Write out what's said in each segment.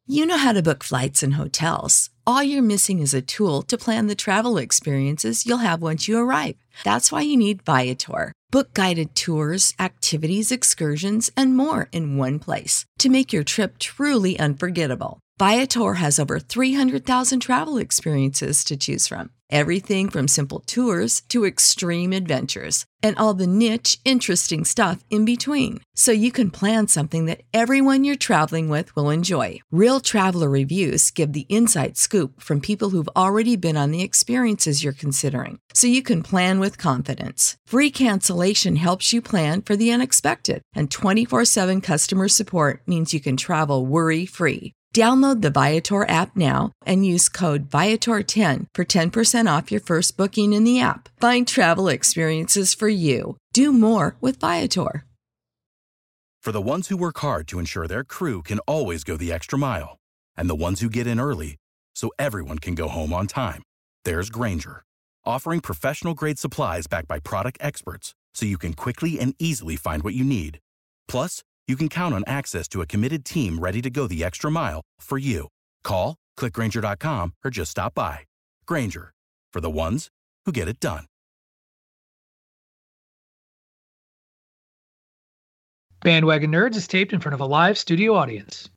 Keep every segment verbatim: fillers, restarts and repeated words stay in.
You know how to book flights and hotels. All you're missing is a tool to plan the travel experiences you'll have once you arrive. That's why you need Viator. Book guided tours, activities, excursions, and more in one place to make your trip truly unforgettable. Viator has over three hundred thousand travel experiences to choose from. Everything from simple tours to extreme adventures and all the niche, interesting stuff in between. So you can plan something that everyone you're traveling with will enjoy. Real traveler reviews give the inside scoop from people who've already been on the experiences you're considering. So you can plan with confidence. Free cancellation helps you plan for the unexpected. And twenty-four seven customer support means you can travel worry-free. Download the Viator app now and use code Viator ten for ten percent off your first booking in the app. Find travel experiences for you. Do more with Viator. For the ones who work hard to ensure their crew can always go the extra mile, and the ones who get in early so everyone can go home on time, there's Grainger, offering professional-grade supplies backed by product experts so you can quickly and easily find what you need. Plus, you can count on access to a committed team ready to go the extra mile for you. Call, click Grainger dot com, or just stop by. Grainger, for the ones who get it done. Bandwagon Nerds is taped in front of a live studio audience.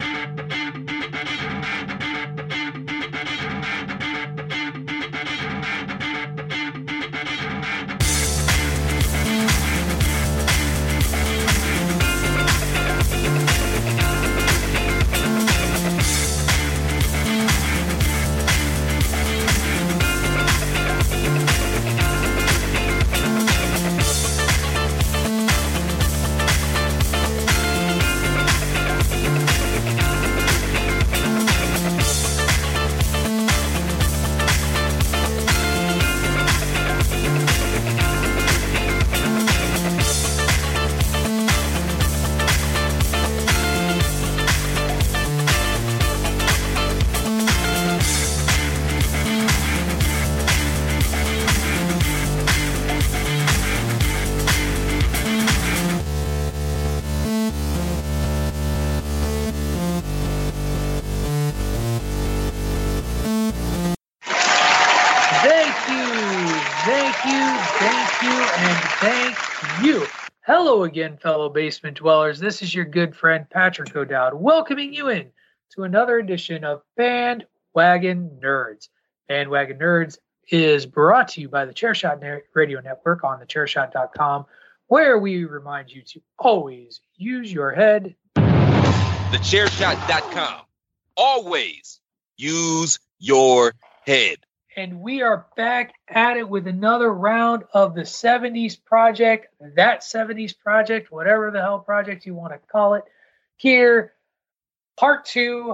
Hello again, fellow basement dwellers. This is your good friend Patrick O'Dowd, welcoming you in to another edition of Bandwagon Nerds. Bandwagon Nerds is brought to you by the Chairshot Radio Network on the chairshot dot com, where we remind you to always use your head. the chairshot dot com. Always use your head. And we are back at it with another round of the seventies Project, that seventies Project, whatever the hell project you want to call it. Here, part two,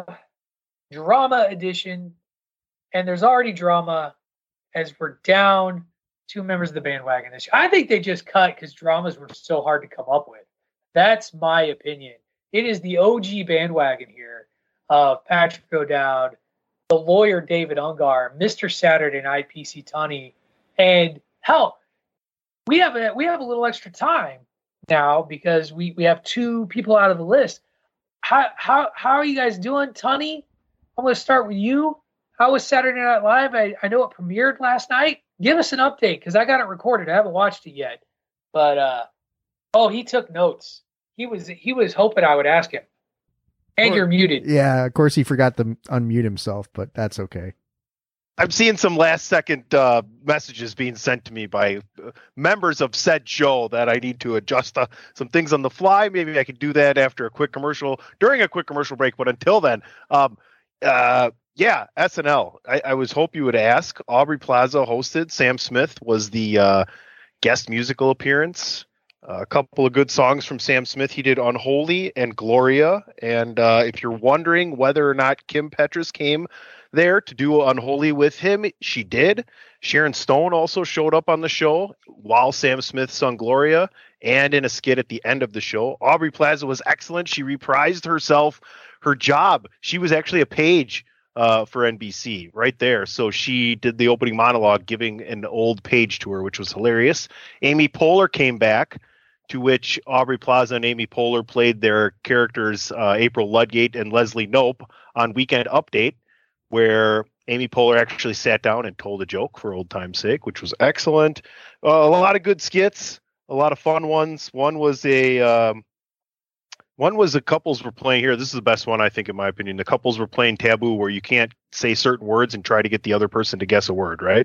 drama edition. And there's already drama as we're down two members of the bandwagon this year. I think they just cut because dramas were so hard to come up with. That's my opinion. It is the O G bandwagon here of Patrick O'Dowd, the lawyer David Ungar, Mister Saturday Night P C Tunney, and hell, we have a we have a little extra time now because we, we have two people out of the list. How how how are you guys doing, Tunney? I'm going to start with you. How was Saturday Night Live? I, I know it premiered last night. Give us an update because I got it recorded. I haven't watched it yet, but uh, oh, he took notes. He was he was hoping I would ask him. And you're muted. Yeah, of course he forgot to unmute himself, but that's okay. I'm seeing some last second uh, messages being sent to me by uh, members of said show that I need to adjust uh, some things on the fly. Maybe I could do that after a quick commercial, during a quick commercial break. But until then, um, uh, yeah, S N L. I, I was hope you would ask. Aubrey Plaza hosted. Sam Smith was the uh, guest musical appearance. Uh, a couple of good songs from Sam Smith. He did Unholy and Gloria. And uh, if you're wondering whether or not Kim Petras came there to do Unholy with him, she did. Sharon Stone also showed up on the show while Sam Smith sung Gloria and in a skit at the end of the show. Aubrey Plaza was excellent. She reprised herself, her job. She was actually a page uh, for N B C right there. So she did the opening monologue giving an old page to her, which was hilarious. Amy Poehler came back to which Aubrey Plaza and Amy Poehler played their characters, uh, April Ludgate and Leslie Knope, on Weekend Update, where Amy Poehler actually sat down and told a joke for old time's sake, which was excellent. Uh, a lot of good skits, a lot of fun ones. One was a um, one was the couples were playing here. This is the best one, I think, in my opinion. The couples were playing Taboo, where you can't say certain words and try to get the other person to guess a word, right?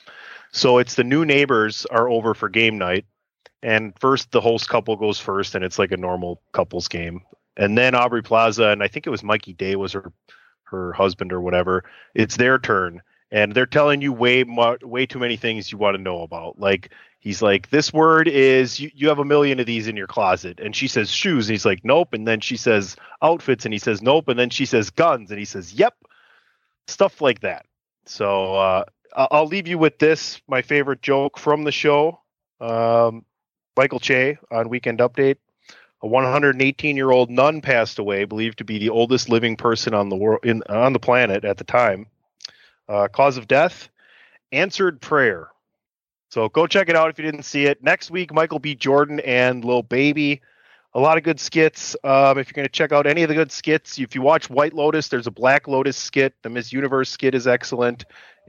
So it's the new neighbors are over for game night. And first, the host couple goes first, and it's like a normal couples game. And then Aubrey Plaza, and I think it was Mikey Day was her her husband or whatever. It's their turn, and they're telling you way mu- way too many things you want to know about. Like, he's like, this word is, you, you have a million of these in your closet. And she says shoes, and he's like, nope. And then she says outfits, and he says nope. And then she says guns, and he says yep. Stuff like that. So uh, I'll leave you with this, my favorite joke from the show. Um, Michael Che on Weekend Update. A one hundred eighteen-year-old nun passed away, believed to be the oldest living person on the world in on the planet at the time. Uh, cause of death: answered prayer. So go check it out if you didn't see it. Next week, Michael B. Jordan and Lil Baby. A lot of good skits. Um, if you're going to check out any of the good skits, if you watch White Lotus, there's a Black Lotus skit. The Miss Universe skit is excellent.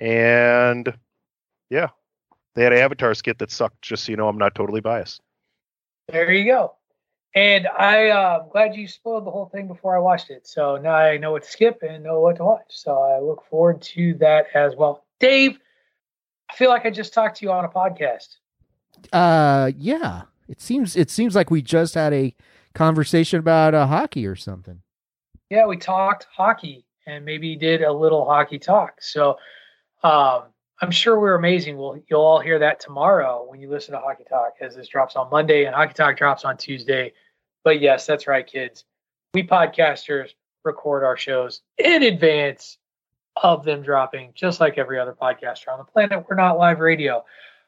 And yeah, they had an Avatar skit that sucked, just so you know I'm not totally biased. There you go. And I, uh, I'm glad you spoiled the whole thing before I watched it. So now I know what to skip and know what to watch. So I look forward to that as well. Dave, I feel like I just talked to you on a podcast. Uh, yeah. It seems it seems like we just had a conversation about uh, hockey or something. Yeah, we talked hockey and maybe did a little hockey talk. So um, I'm sure we're amazing. We'll, you'll all hear that tomorrow when you listen to Hockey Talk, as this drops on Monday and Hockey Talk drops on Tuesday. But yes, that's right, kids. We podcasters record our shows in advance of them dropping, just like every other podcaster on the planet. We're not live radio.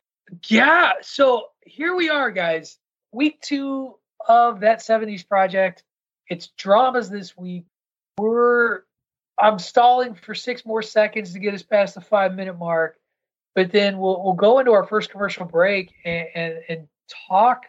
Yeah, so here we are, guys. Week two of that seventies project. It's dramas this week. We're I'm stalling for six more seconds to get us past the five minute mark, but then we'll we'll go into our first commercial break and and, and talk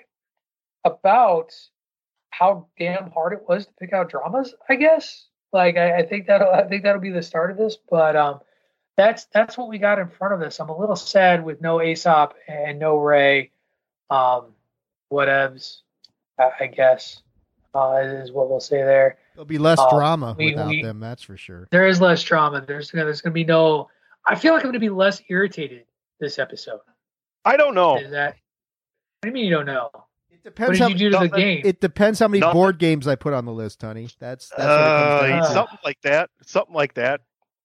about how damn hard it was to pick out dramas. I guess like I, I think that I think that'll be the start of this, but um. That's that's what we got in front of us. I'm a little sad with no Aesop and no Ray. Um, whatevs, I, I guess, uh, is what we'll say there. There'll be less uh, drama we, without we, them, that's for sure. There is less drama. There's there's going to be no. I feel like I'm going to be less irritated this episode. I don't know. Is that? What do you mean you don't know? It depends. What did how, you do to nothing, the game? It depends how many Nothing. board games I put on the list, honey. That's that's what it Uh, comes down to. something like that. Something like that.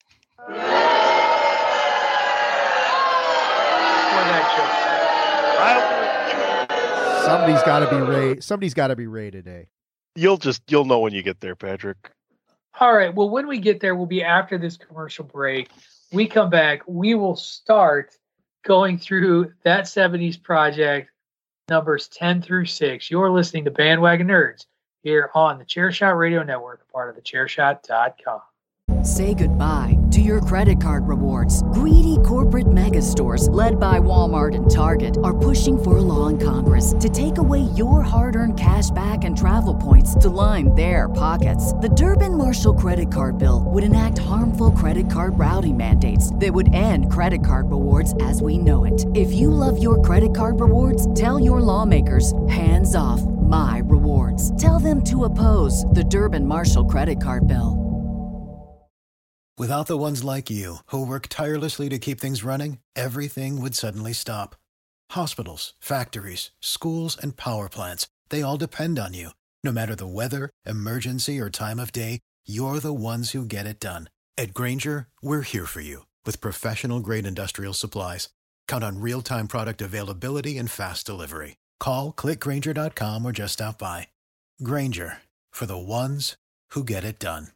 I, Somebody's got to be Ray. Somebody's got to be Ray today. you'll just you'll know when you get there, Patrick. All right. Well, when we get there, we'll be after this commercial break. We come back. We will start going through that seventies project, numbers ten through six. You're listening to Bandwagon Nerds here on the Chairshot Radio Network, a part of the chairshot dot com. Say goodbye to your credit card rewards. Greedy corporate mega stores, led by Walmart and Target, are pushing for a law in Congress to take away your hard-earned cash back and travel points to line their pockets. The Durbin-Marshall credit card bill would enact harmful credit card routing mandates that would end credit card rewards as we know it. If you love your credit card rewards, tell your lawmakers, hands off my rewards. Tell them to oppose the Durbin-Marshall credit card bill. Without the ones like you, who work tirelessly to keep things running, everything would suddenly stop. Hospitals, factories, schools, and power plants, they all depend on you. No matter the weather, emergency, or time of day, you're the ones who get it done. At Grainger, we're here for you with professional-grade industrial supplies. Count on real-time product availability and fast delivery. Call, click Grainger dot com, or just stop by. Grainger, for the ones who get it done.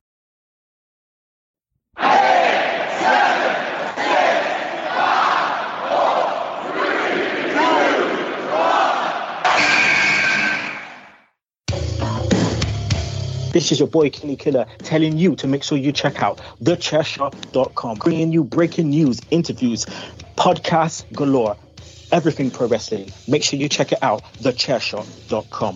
This is your boy Kenny Killer telling you to make sure you check out the chair shot dot com, bringing you breaking news, interviews, podcasts galore, everything pro wrestling. Make sure you check it out, the chair shot dot com.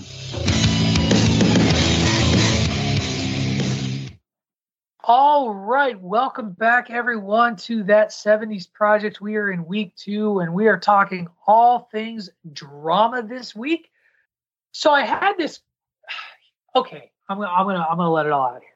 All right, welcome back, everyone, to That seventies Project. We are in week two, and we are talking all things drama this week. So I had this. Okay, I'm gonna, I'm gonna, I'm gonna let it all out here.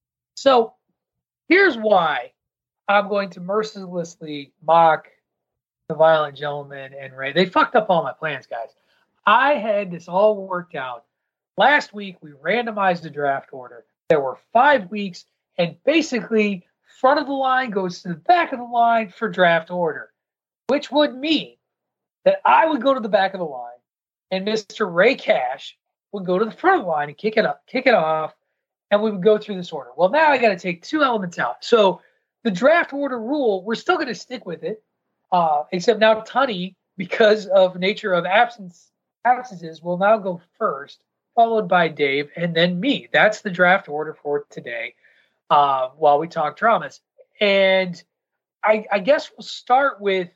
So here's why I'm going to mercilessly mock the Violent Gentleman and Ray. They fucked up all my plans, guys. I had this all worked out. Last week we randomized the draft order. There were five weeks. And basically, front of the line goes to the back of the line for draft order, which would mean that I would go to the back of the line, and Mister Ray Cash would go to the front of the line and kick it up, kick it off, and we would go through this order. Well, now I got to take two elements out. So the draft order rule, we're still going to stick with it, uh, except now Tunney, because of nature of absence absences, will now go first, followed by Dave, and then me. That's the draft order for today. Uh, while we talk dramas. And I, I guess we'll start with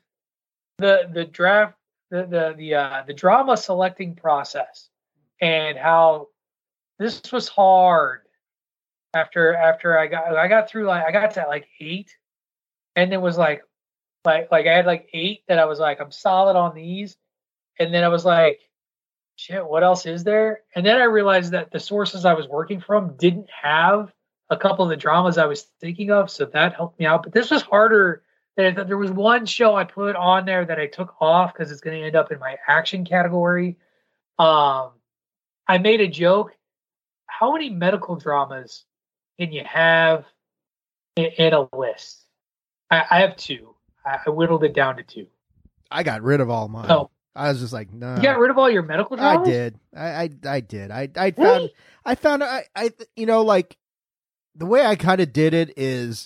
the the draft, the the the, uh, the drama selecting process, and how this was hard. After after I got I got through like I got to like eight, and it was like like like I had like eight that I was like I'm solid on these, and then I was like, shit, what else is there? And then I realized that the sources I was working from didn't have a couple of the dramas I was thinking of, so that helped me out. But this was harder than I thought. There was one show I put on there that I took off because it's going to end up in my action category. Um, I made a joke. How many medical dramas can you have in, in a list? I, I have two. I, I whittled it down to two. I got rid of all mine. Oh. I was just like, no. You got rid of all your medical dramas? I did. I I, I did. I I found really? I found I I you know like. The way I kind of did it is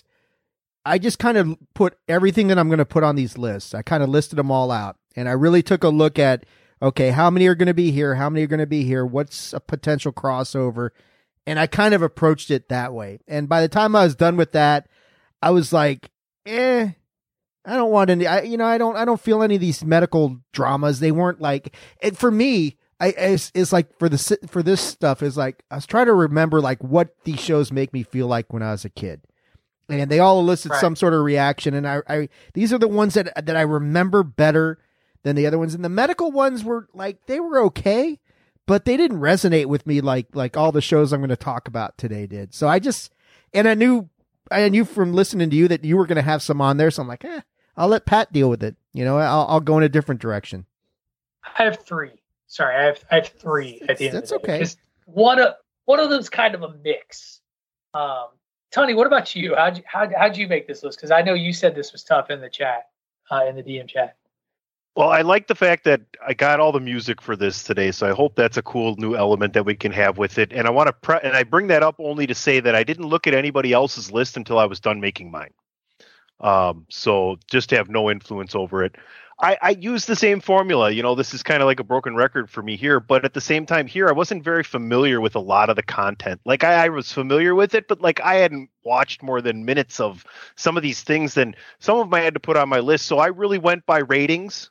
I just kind of put everything that I'm going to put on these lists. I kind of listed them all out, and I really took a look at, okay, how many are going to be here? How many are going to be here? What's a potential crossover? And I kind of approached it that way. And by the time I was done with that, I was like, eh, I don't want any, I, you know, I don't, I don't feel any of these medical dramas. They weren't like, and for me, I, it's, it's like for the for this stuff is like I was trying to remember like what these shows make me feel like when I was a kid, and they all elicit right. some sort of reaction. And I, I these are the ones that that I remember better than the other ones. And the medical ones were like they were okay, but they didn't resonate with me like like all the shows I'm going to talk about today did. So I just and I knew I knew from listening to you that you were going to have some on there. So I'm like, eh, I'll let Pat deal with it. You know, I'll I'll go in a different direction. I have three. Sorry, I have I have three at the end. That's of the day. okay. One of one of them's kind of a mix. Um, Tony, what about you? How'd you how how'd you make this list? Because I know you said this was tough in the chat, uh, in the D M chat. Well, I like the fact that I got all the music for this today, so I hope that's a cool new element that we can have with it. And I want to pre- and I bring that up only to say that I didn't look at anybody else's list until I was done making mine. Um, so just to have no influence over it. I, I use the same formula. You know, this is kind of like a broken record for me here, but at the same time here, I wasn't very familiar with a lot of the content. Like I, I was familiar with it, but like I hadn't watched more than minutes of some of these things, and some of them I had to put on my list. So I really went by ratings,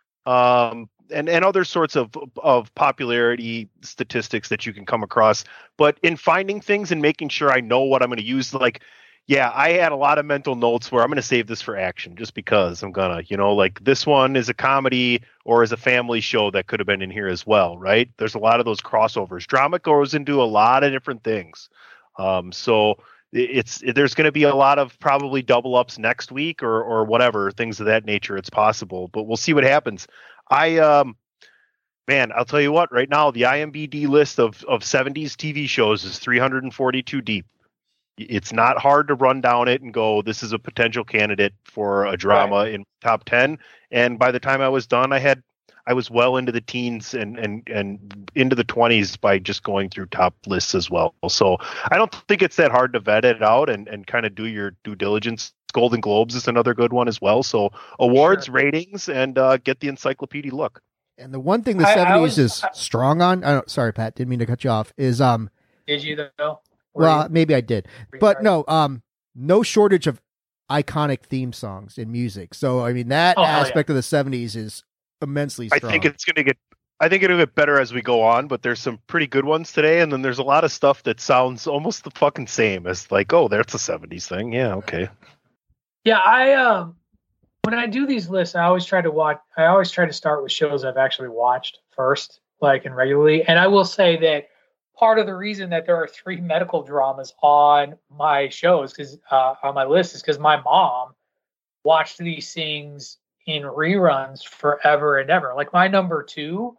um, and, and other sorts of, of popularity statistics that you can come across. But in finding things and making sure I know what I'm going to use, like, yeah, I had a lot of mental notes where I'm going to save this for action just because I'm going to, you know, like this one is a comedy or is a family show that could have been in here as well, right? There's a lot of those crossovers. Drama goes into a lot of different things. Um, so it's there's going to be a lot of probably double ups next week or or whatever, things of that nature. It's possible, but we'll see what happens. I, um, man, I'll tell you what, right now, the I M D B list of, of seventies T V shows is three hundred forty-two deep. It's not hard to run down it and go, this is a potential candidate for a drama right. in top ten. And by the time I was done, I had, I was well into the teens and, and, and into the twenties by just going through top lists as well. So I don't think it's that hard to vet it out and, and kind of do your due diligence. Golden Globes is another good one as well. So awards, sure. ratings, and uh, get the encyclopedia look. And the one thing the I, seventies I was, is I, strong on, I don't, sorry, Pat, didn't mean to cut you off, is, um, did you though? Well, maybe I did, but no, um, no shortage of iconic theme songs in music. So, I mean, that oh, aspect yeah. of the seventies is immensely I strong. think it's going to get. I think it'll get better as we go on, but there's some pretty good ones today, and then there's a lot of stuff that sounds almost the fucking same as like, oh, that's a seventies thing. Yeah, okay. Yeah, I um, when I do these lists, I always try to watch. I always try to start with shows I've actually watched first, like and regularly. And I will say that part of the reason that there are three medical dramas on my shows, because uh, on my list, is because my mom watched these things in reruns forever and ever. Like my number two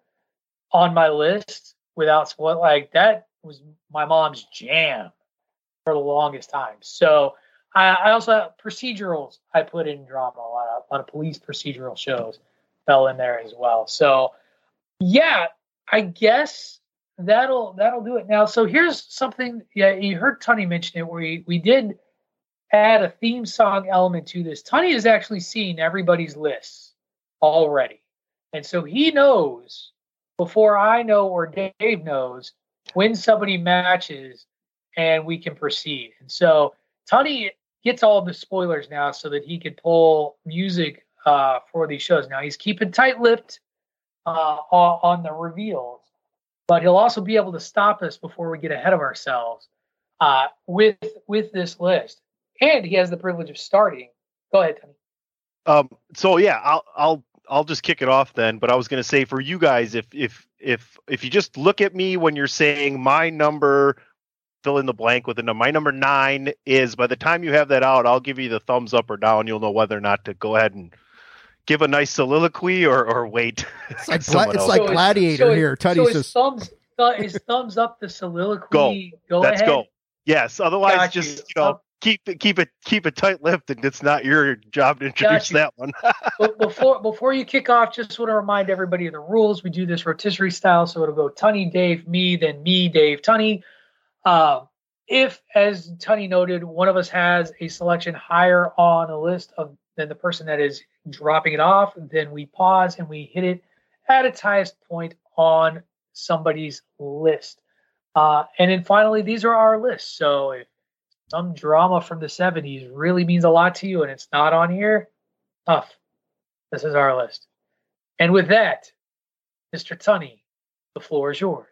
on my list, without what like that was my mom's jam for the longest time. So I, I also have procedurals. I put in drama a lot of, a lot of police procedural shows fell in there as well. So yeah, I guess that'll that'll do it. Now, so here's something. Yeah, you heard Tunney mention it. Where we we did add a theme song element to this. Tunney has actually seen everybody's lists already, and so he knows before I know or Dave knows when somebody matches, and we can proceed. And so Tunney gets all the spoilers now so that he can pull music uh, for these shows. Now he's keeping tight-lipped uh, on the reveals, but he'll also be able to stop us before we get ahead of ourselves uh, with with this list. And he has the privilege of starting. Go ahead, Tunney. Um. So yeah, I'll I'll I'll just kick it off then. But I was going to say for you guys, if if if if you just look at me when you're saying my number, fill in the blank with a number. My number nine is, by the time you have that out, I'll give you the thumbs up or down. You'll know whether or not to go ahead and give a nice soliloquy or or wait. It's like gla- it's like So Gladiator so here. Tunney so his says, thumbs, th- his thumbs up the soliloquy. Go. Go Let's ahead. go. Yes. Otherwise, Got you. just you know, keep it keep it keep it tight-lipped, and it's not your job to introduce you. that one. But before before you kick off, just want to remind everybody of the rules. We do this rotisserie style, so it'll go Tunney, Dave, me, then me, Dave, Tunney. Uh, if, as Tunney noted, one of us has a selection higher on a list of than the person that is dropping it off, then we pause and we hit it at its highest point on somebody's list. Uh, and then finally, these are our lists. So if some drama from the seventies really means a lot to you and it's not on here, tough. This is our list. And with that, Mister Tunney, the floor is yours.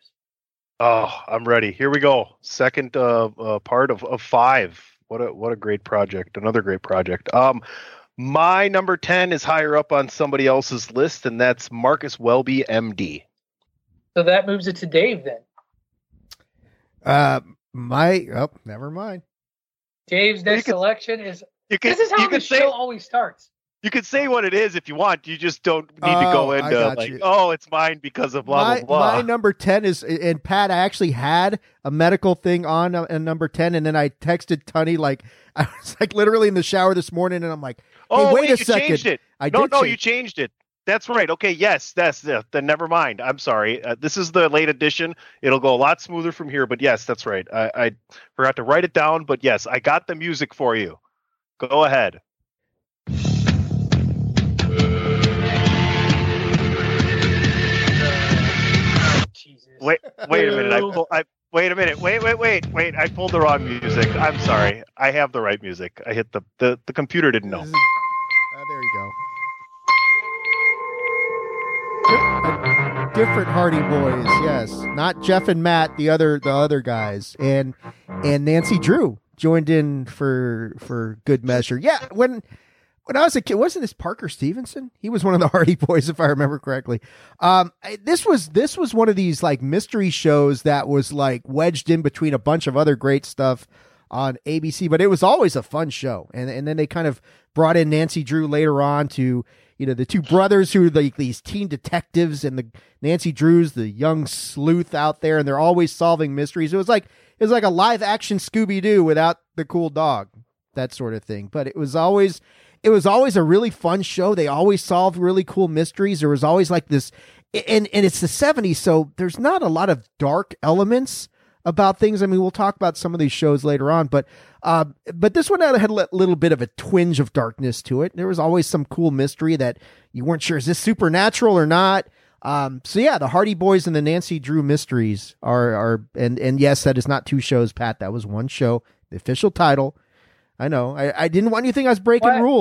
Oh, I'm ready. Here we go. Second uh, uh, part of, of five. What a what a great project. Another great project. Um, my number ten is higher up on somebody else's list, and that's Marcus Welby, M D. So that moves it to Dave then. uh, my, oh, never mind. Dave's next can- selection is, You can, this is how you the can say show always starts. you can say what it is if you want. You just don't need to Oh, go I into got like, you. oh, it's mine because of blah my, blah blah. my number ten is, and Pat, I actually had a medical thing on a, a number ten, and then I texted Tunney, like, I was like literally in the shower this morning, and I'm like, hey, oh, wait, wait, a you second. changed it. I no, did no, change- you changed it. That's right. Okay, yes, that's uh, then. Never mind. I'm sorry. Uh, this is the late edition. It'll go a lot smoother from here. But yes, that's right. I, I forgot to write it down. But yes, I got the music for you. Go ahead. Jesus. Wait, wait a minute. I, pull, I wait a minute. Wait, wait, wait, wait. I pulled the wrong music. I'm sorry. I have the right music. I hit the the, the computer didn't know. This is- uh, there you go. Di- Different Hardy Boys, yes, not Jeff and Matt, the other the other guys, and and Nancy Drew joined in for for good measure. Yeah, when when I was a kid, wasn't this Parker Stevenson? He was one of the Hardy Boys, if I remember correctly. Um, I, this was this was one of these like mystery shows that was like wedged in between a bunch of other great stuff on A B C, but it was always a fun show. And and then they kind of brought in Nancy Drew later on to, you know, the two brothers who are like these teen detectives, and the Nancy Drew's the young sleuth out there, and they're always solving mysteries. It was like it was like a live action Scooby-Doo without the cool dog, that sort of thing. But it was always it was always a really fun show. They always solved really cool mysteries. There was always like this, and and it's the seventies, so there's not a lot of dark elements about things. I mean, we'll talk about some of these shows later on, but uh, but this one had a little bit of a twinge of darkness to it. There was always some cool mystery that you weren't sure, is this supernatural or not? Um, so yeah, the Hardy Boys and the Nancy Drew Mysteries are, are and, and yes, that is not two shows, Pat. That was one show, the official title. I know. I, I didn't want you to think I was breaking What? rules.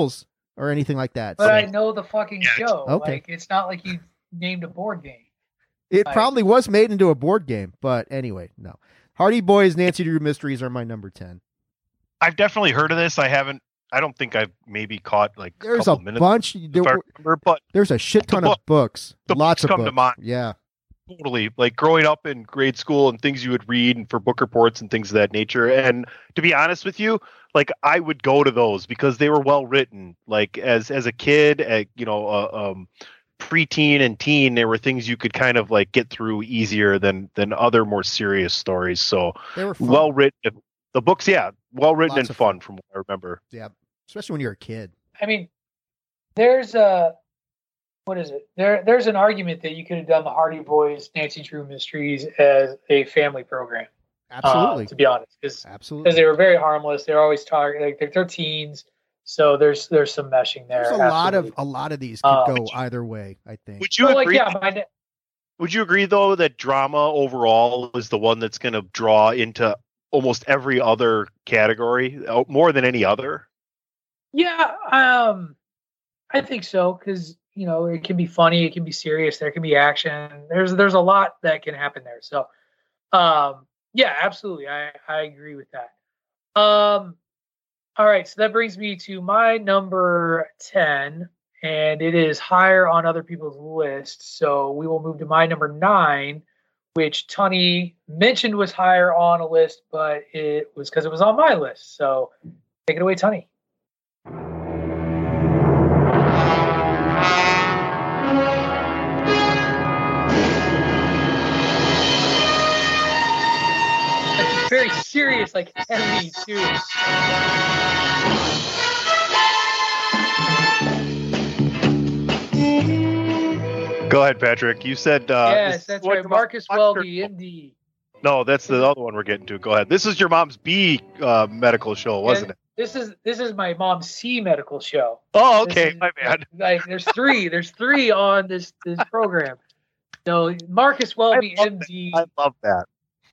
or anything like that. But so. I know the fucking show. Okay. Like, it's not like you named a board game. It like, probably was made into a board game, but anyway, no. Hardy Boys, Nancy Drew Mysteries are my number ten. I've definitely heard of this. I haven't. I don't think I've maybe caught like there's a a minutes bunch. There, I remember, but there's a shit ton book, of books. Lots books of come books. to mind. Yeah, totally. Like growing up in grade school and things you would read and for book reports and things of that nature. And to be honest with you, like I would go to those because they were well written. Like as as a kid, uh, you know, uh, um, preteen and teen, there were things you could kind of like get through easier than than other more serious stories. So they were fun. Well written. The books, yeah, well written Lots and fun. fun from what I remember. Yeah, especially when you're a kid. I mean, there's a what is it? There, there's an argument that you could have done the Hardy Boys, Nancy Drew Mysteries as a family program. Absolutely, uh, to be honest, because absolutely, because they were very harmless. They're always talking like they're, they're teens, so there's there's some meshing there. There's a absolutely. lot of a lot of these could Uh, go would you- either way. I think. Would you Well, like, agree? yeah, my, Would you agree though that drama overall is the one that's going to draw into almost every other category uh, more than any other? yeah, um, I think so because you know it can be funny, it can be serious, there can be action. There's there's a lot that can happen there. So, um, yeah, absolutely, I I agree with that. Um, all right, so that brings me to my number ten, and it is higher on other people's list. So we will move to my number nine, which Tunney mentioned was higher on a list, but it was because it was on my list. So take it away, Tunney. It's very serious, like heavy too. Go ahead, Patrick. You said uh, yes, is- that's what- right. Marcus what- Welby, M D. No, that's the other one we're getting to. Go ahead. This is your mom's B uh, medical show, wasn't Yeah, it? This is this is my mom's C medical show. Oh, This okay. is- My bad. Like there's three, there's three on this this program. So Marcus Welby, I love M D, I love that.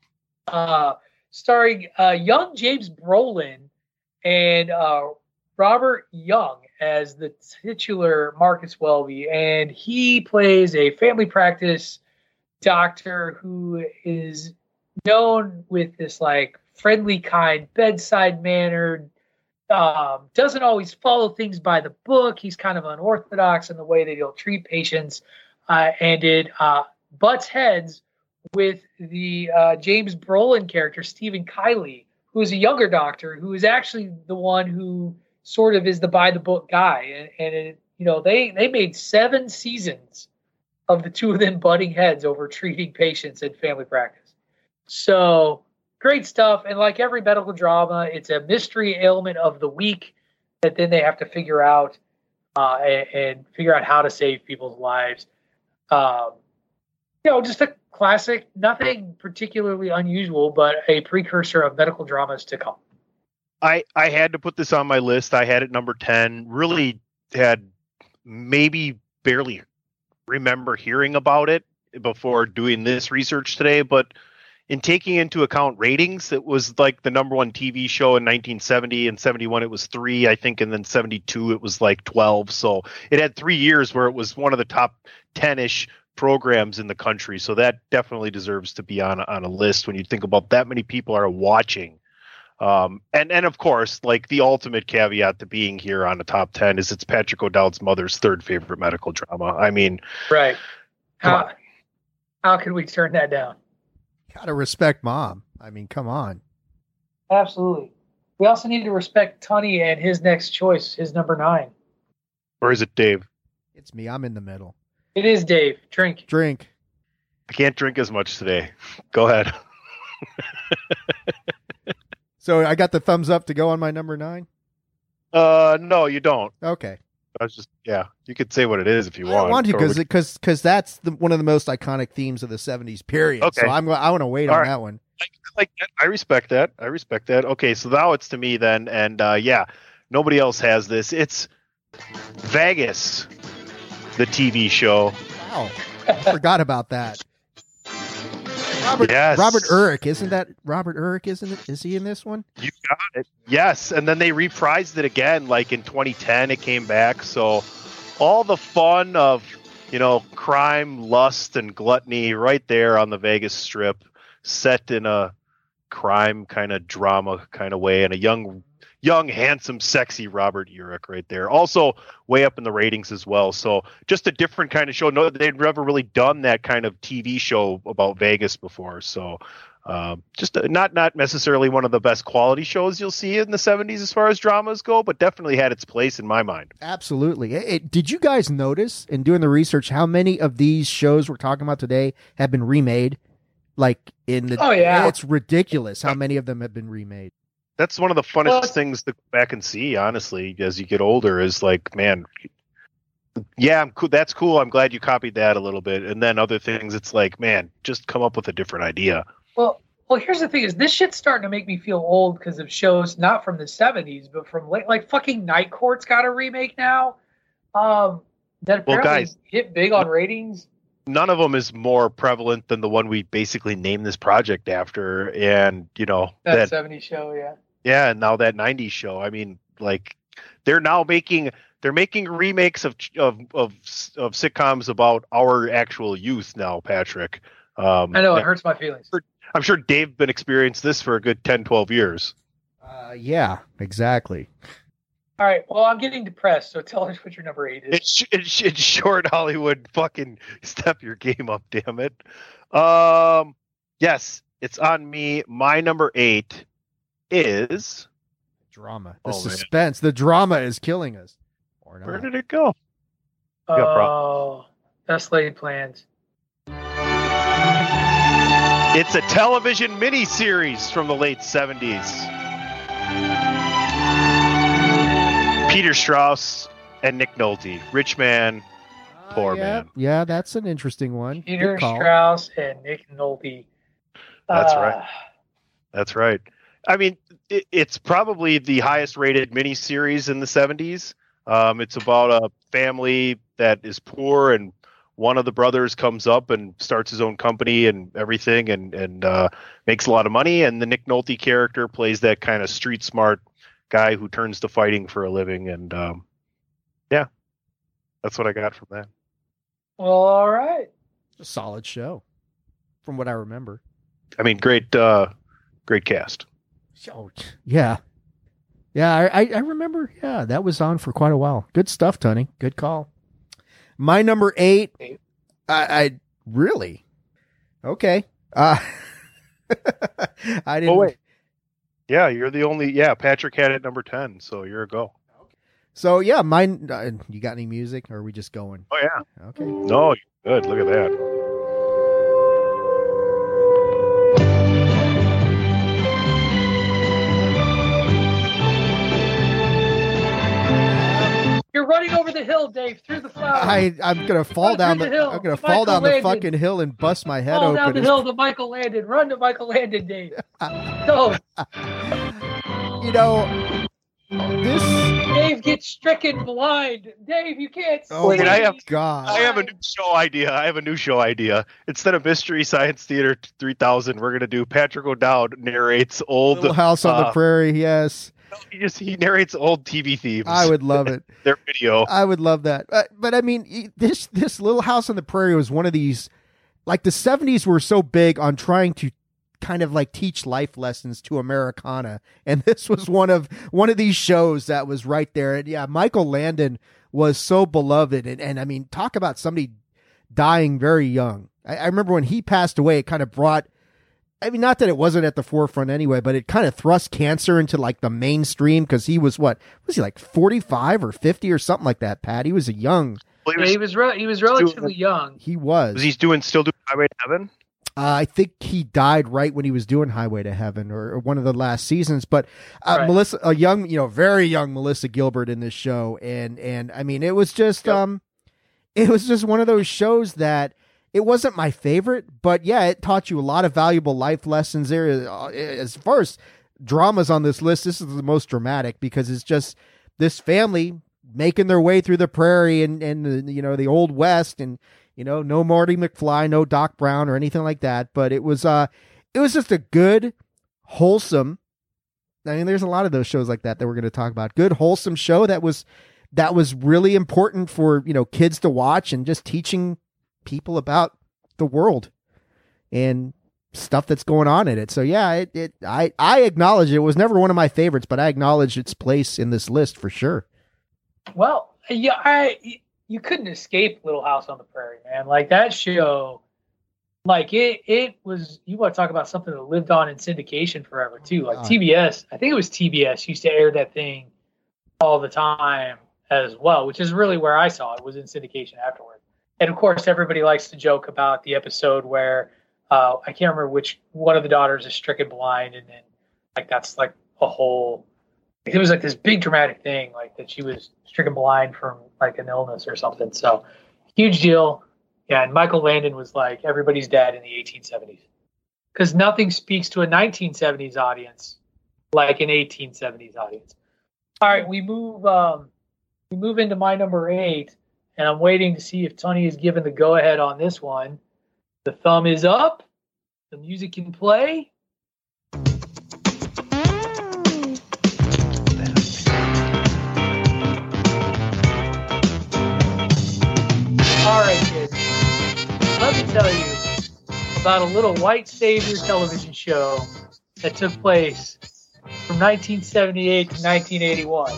uh, starring uh, young James Brolin and uh, Robert Young as the titular Marcus Welby, and he plays a family practice doctor who is known with this like friendly, kind, bedside mannered. Um, doesn't always follow things by the book. He's kind of unorthodox in the way that he'll treat patients, uh, and it uh, butts heads with the uh, James Brolin character, Stephen Kiley, who is a younger doctor, who is actually the one who sort of is the by the book guy. And, and it, you know, they, they made seven seasons of the two of them butting heads over treating patients in family practice. So great stuff. And like every medical drama, it's a mystery ailment of the week that then they have to figure out uh, and, and figure out how to save people's lives. Um, you know, just a classic, nothing particularly unusual, but a precursor of medical dramas to come. I, I had to put this on my list. I had it number ten. Really had maybe barely remember hearing about it before doing this research today, but in taking into account ratings, it was like the number one T V show in nineteen seventy. and seventy-one it was three, I think, and then seventy-two it was like twelve. So it had three years where it was one of the top ten-ish programs in the country. So that definitely deserves to be on on a list when you think about that many people are watching. Um, and and of course, like the ultimate caveat to being here on the top ten is it's Patrick O'Dowd's mother's third favorite medical drama. I mean, right? Come How on. how can we turn that down? Gotta respect mom. I mean, come on. Absolutely. We also need to respect Tunney and his next choice, his number nine. or is it Dave? It's me. I'm in the middle. It is Dave. Drink. Drink. I can't drink as much today. Go ahead. So I got the thumbs up to go on my number nine? Uh, no, you don't. Okay. I was just, yeah, you could say what it is if you I want. don't want to Or because would- because because that's the, one of the most iconic themes of the seventies period. Okay. So I'm I want to wait All on right. that one. like that. I respect that. I respect that. Okay, so now it's to me then, and uh, yeah, nobody else has this. It's Vegas, the T V show. Wow. I forgot about that. Robert, yes. Robert Urich, isn't that Robert Urich? Isn't it? Is he in this one? You got it. Yes, and then they reprised it again, like in twenty ten. It came back, so all the fun of you know crime, lust, and gluttony right there on the Vegas Strip, set in a crime kind of drama kind of way, and a young, young, handsome, sexy Robert Urich right there. Also way up in the ratings as well. So just a different kind of show. No, they'd never really done that kind of T V show about Vegas before. So um, just a, not not necessarily one of the best quality shows you'll see in the seventies as far as dramas go, but definitely had its place in my mind. Absolutely. It, it, did you guys notice in doing the research how many of these shows we're talking about today have been remade? Like in the, oh yeah, it's ridiculous how many of them have been remade. That's one of the funnest well, things to go back and see, honestly, as you get older, is like, man, yeah, I'm cool. That's cool. I'm glad you copied that a little bit. And then other things, it's like, man, just come up with a different idea. Well, well, here's the thing: is this shit's starting to make me feel old because of shows not from the seventies, but from late, like fucking Night Court's got a remake now. Um, that apparently well, guys, hit big on ratings. None of them is more prevalent than the one we basically named this project after. And, you know, that, that seventies show. Yeah. Yeah. And now that nineties show, I mean, like they're now making, they're making remakes of, of, of, of sitcoms about our actual youth now, Patrick. Um, I know it hurts my feelings. I'm sure Dave been experienced this for a good ten, twelve years. Uh, yeah, exactly. All right. Well, I'm getting depressed, so tell us what your number eight is. It's, it's, it's short Hollywood. Fucking step your game up, damn it. Um, yes, it's on me. My number eight is drama. The oh, suspense, man. The drama is killing us. Or not. Where did it go? Oh, Best Laid Plans. It's a television miniseries from the late seventies. Peter Strauss and Nick Nolte. Rich man, poor uh, yeah. man. Yeah, that's an interesting one. Peter Strauss and Nick Nolte. That's uh, right. That's right. I mean, it, it's probably the highest rated miniseries in the seventies. Um, it's about a family that is poor, and one of the brothers comes up and starts his own company and everything, and, and uh, makes a lot of money. And the Nick Nolte character plays that kind of street smart guy who turns to fighting for a living. And um, yeah, that's what I got from that. Well, all right. A solid show from what I remember. I mean, great, uh, great cast. Oh, yeah. Yeah, I, I remember. Yeah, that was on for quite a while. Good stuff, Tony. Good call. My number eight, I, I really, okay. Uh, I didn't. Oh, wait. Yeah, you're the only. Yeah, Patrick had it number ten, so you're a go. So yeah, mine. Uh, you got any music, or are we just going? Oh yeah. Okay. No, good. Look at that. You're running over the hill, Dave, through the flowers. I I'm gonna fall Run down the, the hill. I'm gonna Michael fall down Landon. the fucking hill and bust my head Fall open. down the hill to Michael Landon. Run to Michael Landon, Dave. Go. You know, this. Dave gets stricken blind. Dave, you can't. Oh Wait, my I have, God. I have a new show idea. I have a new show idea. Instead of Mystery Science Theater three thousand, we're gonna do Patrick O'Dowd narrates old Little House on uh, the Prairie. Yes. He just he narrates old T V themes. I would love it. Their video. I would love that. Uh, but I mean, this this Little House on the Prairie was one of these, like the seventies were so big on trying to kind of like teach life lessons to Americana, and this was one of one of these shows that was right there. And yeah, Michael Landon was so beloved, and and I mean, talk about somebody dying very young. I, I remember when he passed away, it kind of brought. I mean, not that it wasn't at the forefront anyway, but it kind of thrust cancer into like the mainstream because he was what was he like forty-five or fifty or something like that? Pat, he was a young. Well, Yeah, he was re- he was relatively young. He was. Was he doing still doing Highway to Heaven? Uh, I think he died right when he was doing Highway to Heaven or, or one of the last seasons. But uh, Right. Melissa, a young, you know, very young Melissa Gilbert in this show, and and I mean, it was just Yep. um, it was just one of those shows that. It wasn't my favorite, but yeah, it taught you a lot of valuable life lessons there. As far as dramas on this list, this is the most dramatic because it's just this family making their way through the prairie and, and the, you know, the old West. And, You know, no Marty McFly, no Doc Brown or anything like that. But it was, uh, it was just a good, wholesome. I mean, there's a lot of those shows like that that we're going to talk about. Good, wholesome show that was that was really important for, you know, kids to watch and just teaching people about the world and stuff that's going on in it. So yeah, it, it I I acknowledge it. It was never one of my favorites, but I acknowledge its place in this list for sure. Well, yeah, I you couldn't escape Little House on the Prairie, man. Like that show, like it it was. You want to talk about something that lived on in syndication forever too. Like T B S, I think it was T B S used to air that thing all the time as well, which is really where I saw it, was in syndication afterward. And of course, everybody likes to joke about the episode where uh, I can't remember which one of the daughters is stricken blind, and then like that's like a whole. It was like this big dramatic thing, like that she was stricken blind from like an illness or something. So huge deal. Yeah, and Michael Landon was like everybody's dad in the eighteen seventies, because nothing speaks to a nineteen seventies audience like an eighteen seventies audience. All right, we move. Um, we move into my number eight, and I'm waiting to see if Tony is given the go ahead on this one. The thumb is up. The music can play. All right, kids. Let me tell you about a little white savior television show that took place from nineteen seventy-eight to nineteen eighty-one.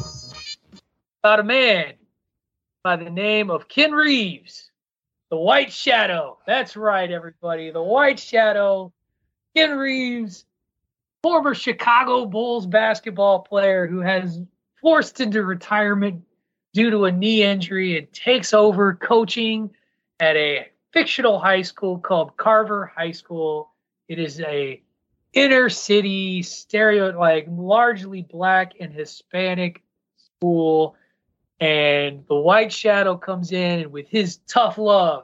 About a man by the name of Ken Reeves, the White Shadow. That's right, everybody. The White Shadow. Ken Reeves, former Chicago Bulls basketball player who has forced into retirement due to a knee injury and takes over coaching at a fictional high school called Carver High School. It is a inner city stereo, like largely black and Hispanic school. And the White Shadow comes in, and with his tough love,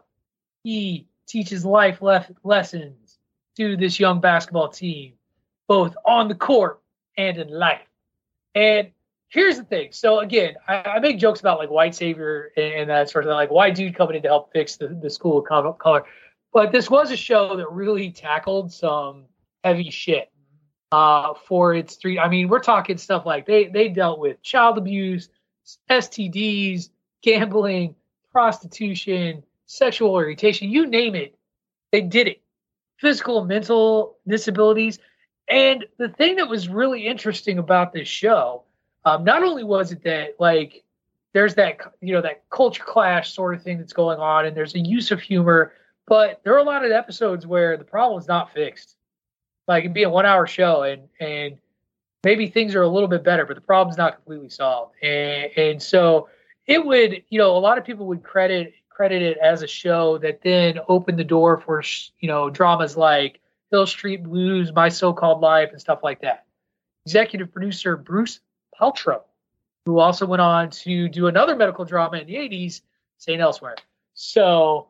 he teaches life lef- lessons to this young basketball team, both on the court and in life. And here's the thing. So again, I, I make jokes about like white savior and, and that sort of thing, like white dude coming in to help fix the, the school of color. But this was a show that really tackled some heavy shit uh, for its three. I mean, we're talking stuff like they they dealt with child abuse, S T Ds, gambling, prostitution, sexual orientation, you name it, they did it. Physical and mental disabilities. And the thing that was really interesting about this show, um, not only was it that, like, there's that, you know, that culture clash sort of thing that's going on, and there's a use of humor, but there are a lot of episodes where the problem is not fixed. Like, it'd be a one-hour show, and and maybe things are a little bit better, but the problem's not completely solved. And and so it would, you know, a lot of people would credit credit it as a show that then opened the door for, you know, dramas like Hill Street Blues, My So-Called Life, and stuff like that. Executive producer Bruce Paltrow, who also went on to do another medical drama in the eighties, Saint Elsewhere. So,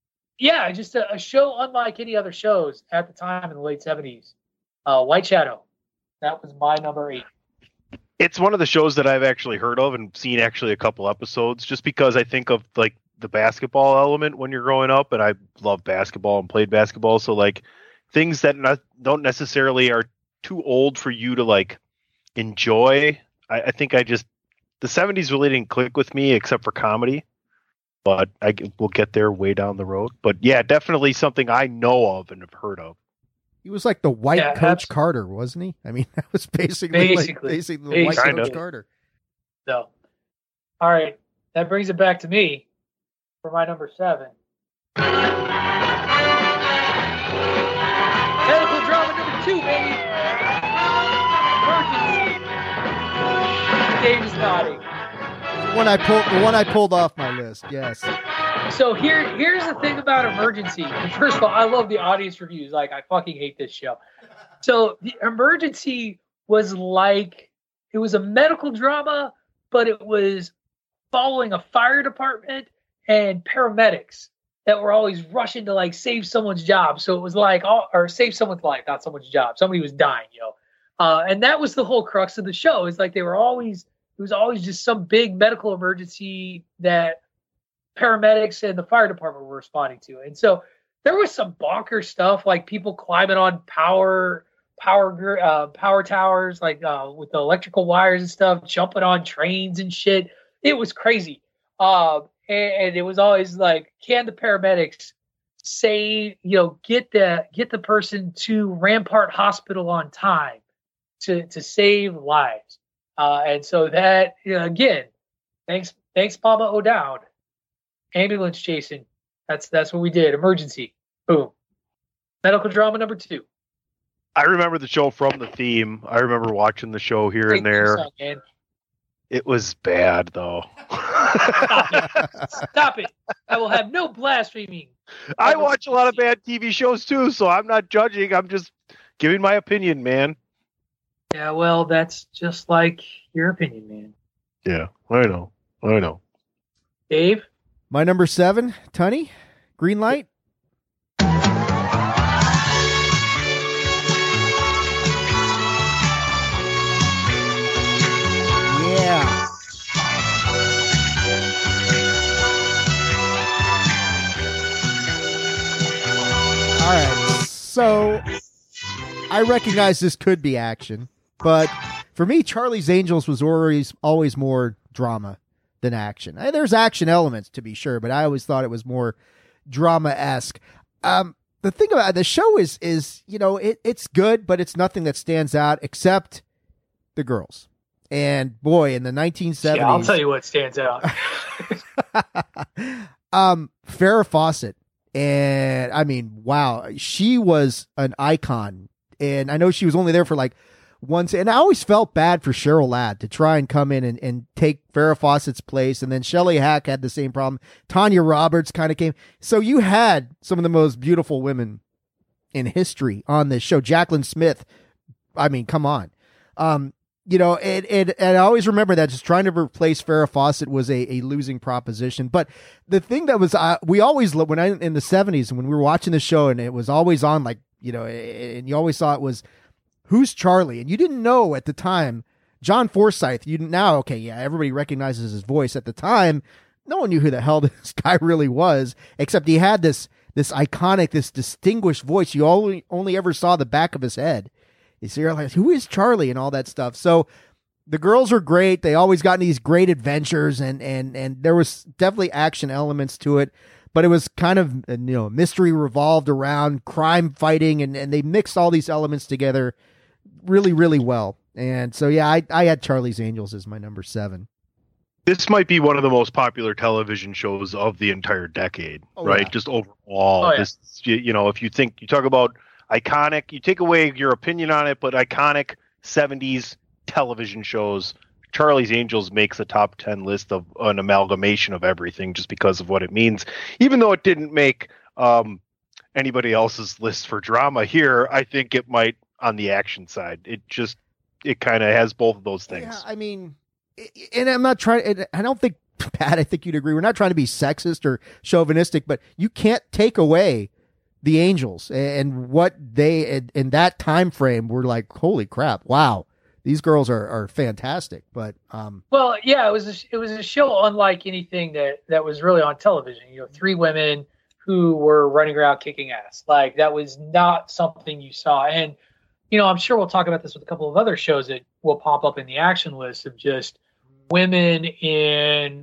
yeah, just a, a show unlike any other shows at the time in the late seventies. Uh, White Shadow. That was my number eight. It's one of the shows that I've actually heard of and seen actually a couple episodes, just because I think of like the basketball element when you're growing up, and I love basketball and played basketball. So like things that not, don't necessarily are too old for you to like enjoy. I, I think I just, the seventies really didn't click with me except for comedy, but I will get there way down the road. But yeah, definitely something I know of and have heard of. He was like the white Yeah, Coach absolutely. Carter, wasn't he? I mean, that was basically Basically. like basically the white Kinda. Coach Carter. So, all right, that brings it back to me for my number seven. Medical drama number two, baby. Emergency. Dave's nodding. The one I pulled, the one I pulled off my list. Yes. So here, here's the thing about Emergency. And first of all, I love the audience reviews. Like, I fucking hate this show. So the Emergency was like, it was a medical drama, but it was following a fire department and paramedics that were always rushing to like save someone's job. So it was like, or save someone's life, not someone's job. Somebody was dying, you know. Uh, and that was the whole crux of the show. It's like they were always, it was always just some big medical emergency that paramedics and the fire department were responding to. And so there was some bonker stuff, like people climbing on power power uh, power towers, like uh, with the electrical wires and stuff, jumping on trains and shit. It was crazy. Uh, and, and it was always like, can the paramedics say, you know, get the get the person to Rampart Hospital on time to to save lives? Uh, and so that, you know, again, thanks thanks Mama O'Dowd. Ambulance chasing. That's that's what we did. Emergency. Boom. Medical drama number two. I remember the show from the theme. I remember watching the show here Great and there. song, man. It was bad, though. Stop it. Stop it. I will have no blaspheming. I watch a lot of bad T V shows, too, so I'm not judging. I'm just giving my opinion, man. Yeah, well, that's just like your opinion, man. Yeah, I know. I know. Dave? My number seven, Tunny, Green Light. Yeah. All right. So I recognize this could be action, but for me, Charlie's Angels was always always more drama than action. There's action elements, to be sure, but I always thought it was more drama-esque. Um, the thing about the show is, is you know, it, it's good, but it's nothing that stands out except the girls. And boy, in the nineteen seventies, yeah, I'll tell you what stands out. um, Farrah Fawcett, and I mean, wow, she was an icon. And I know she was only there for like once, and I always felt bad for Cheryl Ladd to try and come in and, and take Farrah Fawcett's place. And then Shelley Hack had the same problem. Tanya Roberts kind of came. So you had some of the most beautiful women in history on this show. Jaclyn Smith. I mean, come on. Um, you know, and, and, and I always remember that just trying to replace Farrah Fawcett was a, a losing proposition. But the thing that was, uh, we always, when I, in the seventies, when we were watching the show and it was always on, like, you know, and you always saw it was, who's Charlie? And you didn't know at the time, John Forsythe, you now, okay, yeah, everybody recognizes his voice. At the time, no one knew who the hell this guy really was, except he had this, this iconic, this distinguished voice. You only, only ever saw the back of his head. So you're like, who is Charlie and all that stuff? So the girls are great. They always got in these great adventures, and, and, and there was definitely action elements to it, but it was kind of, you know, mystery revolved around crime fighting, and, and they mixed all these elements together really, really well. And so, yeah, I, I had Charlie's Angels as my number seven. This might be one of the most popular television shows of the entire decade, oh, right? Yeah. Just overall. Oh, yeah. This, you, you know, if you think, you talk about iconic, you take away your opinion on it, but iconic seventies television shows, Charlie's Angels makes a top ten list of an amalgamation of everything just because of what it means. Even though it didn't make um, anybody else's list for drama here, I think it might on the action side. It just, it kind of has both of those things. Yeah, I mean, and I'm not trying, I don't think, Pat, I think you'd agree, we're not trying to be sexist or chauvinistic, but you can't take away the Angels and what they in that time frame were like. Holy crap! Wow, these girls are, are fantastic. But um, well, yeah, it was a, it was a show unlike anything that that was really on television. You know, three women who were running around kicking ass. Like that was not something you saw. And you know, I'm sure we'll talk about this with a couple of other shows that will pop up in the action list of just women in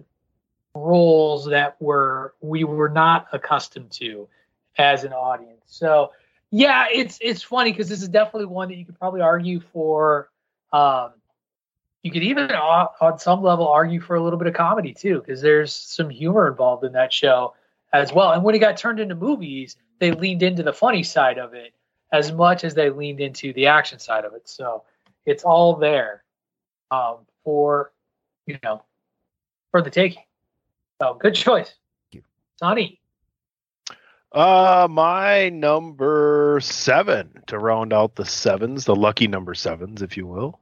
roles that were we were not accustomed to as an audience. So yeah, it's it's funny because this is definitely one that you could probably argue for. Um, you could even on, on some level argue for a little bit of comedy too, because there's some humor involved in that show as well. And when it got turned into movies, they leaned into the funny side of it as much as they leaned into the action side of it. So it's all there um, for, you know, for the taking. So good choice. Thank you. Sonny. Uh, my number seven to round out the sevens, the lucky number sevens, if you will.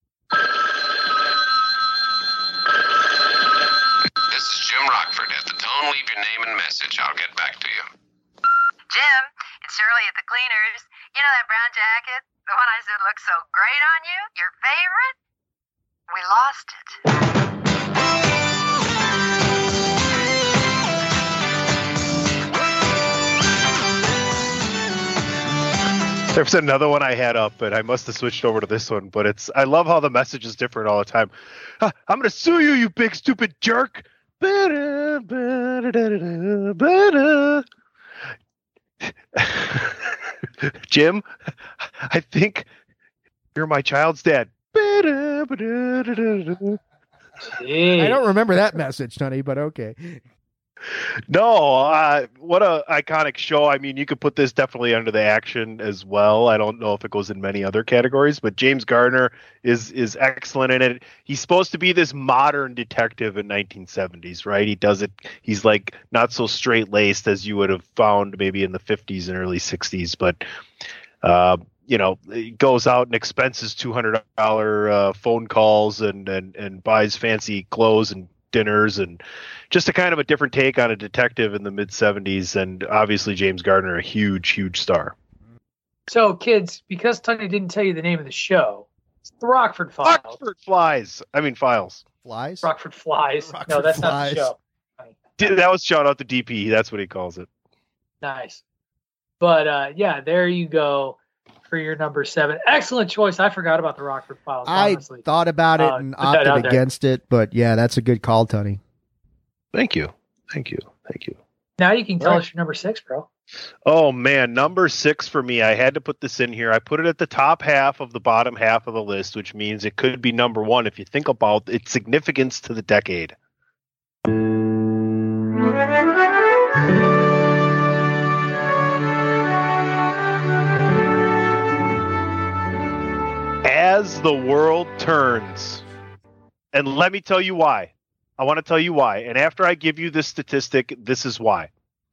This is Jim Rockford at the tone. Leave your name and message. I'll get back to you. Jim, it's Shirley at the cleaners. You know that brown jacket? The one I said looked so great on you? Your favorite? We lost it. There's another one I had up, but I must have switched over to this one. But it's I love how the message is different all the time. Ah, I'm gonna sue you, you big stupid jerk. Ba-da, ba-da-da-da-da, ba-da. Jim, I think you're my child's dad. Ba-da, ba-da-da-da-da. I don't remember that message, Tony, but okay. No, uh, what a iconic show. I mean, you could put this definitely under the action as well. I don't know if it goes in many other categories, but James Garner is is excellent in it. He's supposed to be this modern detective in nineteen seventies, right? He does it. He's like not so straight-laced as you would have found maybe in the fifties and early sixties, but uh, you know, he goes out and expenses two hundred dollars uh, phone calls and, and, and buys fancy clothes and dinners, and just a kind of a different take on a detective in the mid seventies. And obviously James Garner, a huge, huge star. So kids, because Tony didn't tell you the name of the show, it's the Rockford Files. Rockford Flies. I mean, Files. Flies? Rockford Flies. Rockford no, that's Flies. not the show. That was shout out to D P. That's what he calls it. Nice. But uh, yeah, there you go for your number seven. Excellent choice. I forgot about the Rockford Files. I honestly. thought about it Uh, and put that out opted there. against it, but yeah, that's a good call, Tony. Thank you. Thank you. Thank you. Now you can tell All right. us your number six, bro. Oh, man. Number six for me. I had to put this in here. I put it at the top half of the bottom half of the list, which means it could be number one if you think about its significance to the decade. As the World Turns. And let me tell you why. I want to tell you why. And after I give you this statistic, this is why.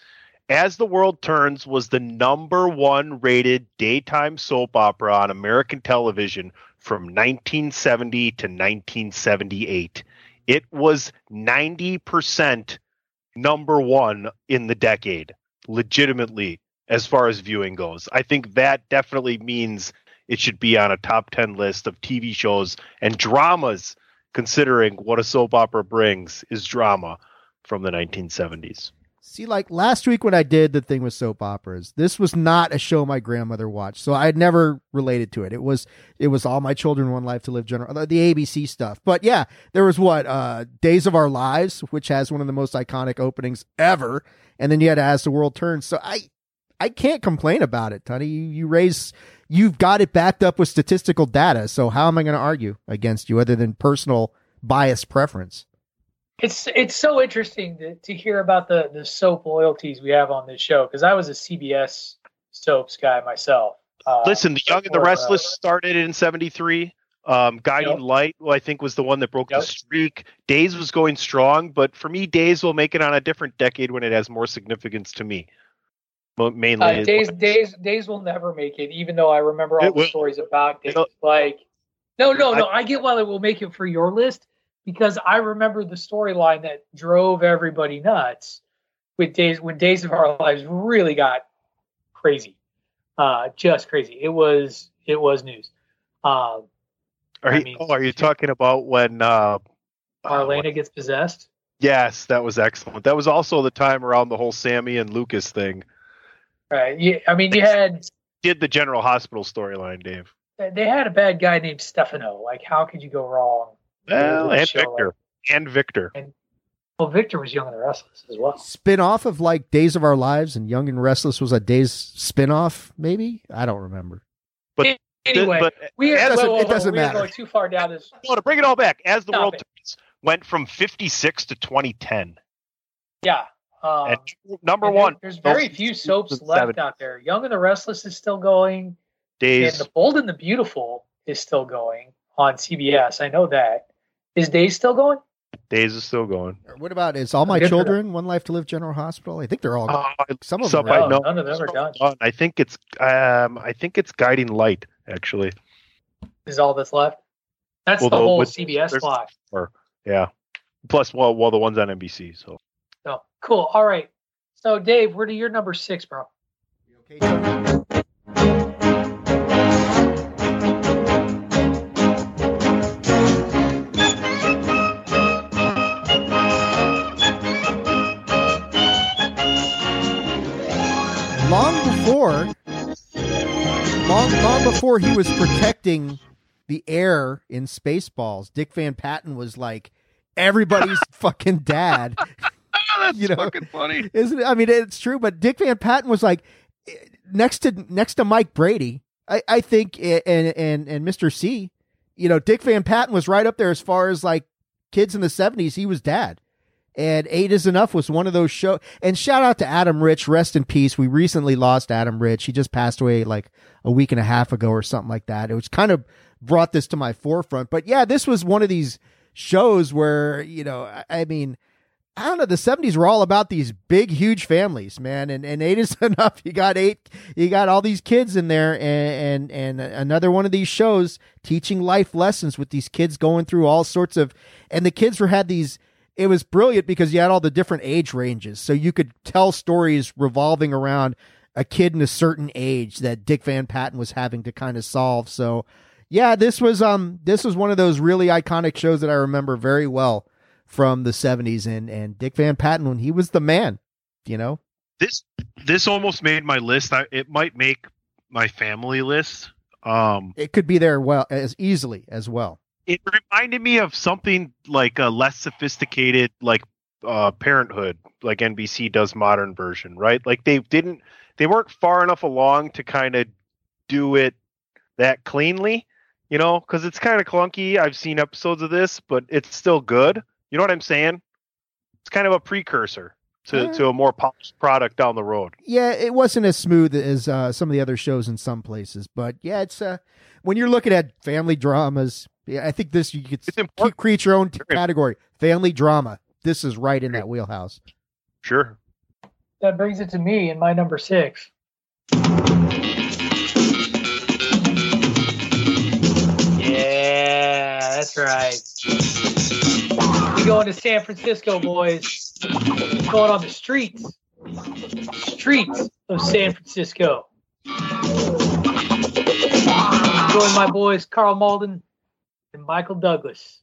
As the World Turns was the number one rated daytime soap opera on American television from nineteen seventy to nineteen seventy-eight. It was ninety percent number one in the decade, legitimately, as far as viewing goes. I think that definitely means it should be on a top ten list of T V shows and dramas, considering what a soap opera brings is drama from the nineteen seventies. See, like last week when I did the thing with soap operas, this was not a show my grandmother watched, so I had never related to it. It was it was All My Children, One Life to Live, general the A B C stuff. But yeah, there was what uh, Days of Our Lives, which has one of the most iconic openings ever, and then you had As the World Turns. So I I can't complain about it, Tony. You you raise you've got it backed up with statistical data. So how am I going to argue against you other than personal bias preference? It's it's so interesting to, to hear about the, the soap loyalties we have on this show, because I was a C B S soaps guy myself. Uh, Listen, The Young and the before, Restless uh, started in seventy-three. Um, Guiding Yep. Light, well, I think, was the one that broke Yep. the streak. Days was going strong, but for me, Days will make it on a different decade when it has more significance to me. Mo- Mainly, Uh, is- days, days, days will never make it. Even though I remember all It the will. stories about days. It'll- Like, no, no, I- no. I get why it will make it for your list, because I remember the storyline that drove everybody nuts with days when Days of Our Lives really got crazy, uh, just crazy. It was, it was news. Um, Are I you, mean, oh, are you talking about when? Uh, uh, Marlena gets possessed. yes, that was excellent. That was also the time around the whole Sammy and Lucas thing. Right. Yeah. I mean, you had Did the General Hospital storyline, Dave? they had a bad guy named Stefano. Like, how could you go wrong? Well, with a and show Victor. like- And Victor. Well, Victor was Young and the Restless as well. Spin off of like Days of Our Lives, and Young and Restless was a Days spin off, maybe? I don't remember. But Anyway, but we are, it doesn't- whoa, whoa, it whoa, doesn't we are matter. going too far down this. no, to bring it all back, As the Stop World it. Turns went from fifty-six to twenty ten. Yeah. Um, And number and there- one. There's very few soaps left out there. Young and the Restless is still going. Days. And The Bold and the Beautiful is still going on C B S. I know that. Is Days still going? Days is still going. What about is All My Good for Children, One Life to Live, General Hospital? I think they're all Uh, some of some them. I Are, No, know. none of them are done. I think it's um I think it's Guiding Light, actually. Is all that's left? That's Well, the the- whole with- C B S there's- block. Or yeah. Plus well well the ones on N B C, so So cool. All right. So Dave, where do your number six, bro? Okay, Tony? Long before long, long before he was protecting the air in Spaceballs, Dick Van Patten was like everybody's fucking dad. That's you know, fucking funny, isn't it? I mean, it's true. But Dick Van Patten was like next to next to Mike Brady. I, I think and and and Mister C. You know, Dick Van Patten was right up there as far as like kids in the seventies. He was dad. And Eight is Enough was one of those shows. And shout out to Adam Rich, rest in peace. We recently lost Adam Rich. He just passed away like a week and a half ago or something like that. It was kind of brought this to my forefront. But yeah, this was one of these shows where, you know, I, I mean, I don't know, the seventies were all about these big, huge families, man. And, and Eight is Enough. You got eight, you got all these kids in there, and, and, and another one of these shows teaching life lessons with these kids going through all sorts of, and the kids were had these, it was brilliant because you had all the different age ranges. So you could tell stories revolving around a kid in a certain age that Dick Van Patten was having to kind of solve. So yeah, this was, um, this was one of those really iconic shows that I remember very well from the seventies, and, and Dick Van Patten when he was the man, you know, this, this almost made my list. I, it might make my family list. Um, it could be there well as easily as well. It reminded me of something like a less sophisticated, like uh, Parenthood, like N B C does modern version, right? Like they didn't, they weren't far enough along to kind of do it that cleanly, you know, because it's kind of clunky. I've seen episodes of this, but it's still good. You know what I'm saying? It's kind of a precursor to, yeah. to a more polished product down the road. Yeah, it wasn't as smooth as uh, some of the other shows in some places, but yeah, it's uh, when you're looking at family dramas. Yeah, I think this you could keep, create your own t- category. Family drama. This is right in that wheelhouse. Sure. That brings it to me in my number six. Yeah, that's right. We going to San Francisco, boys. Going on the streets. Streets of San Francisco. Join my boys, Carl Malden and Michael Douglas,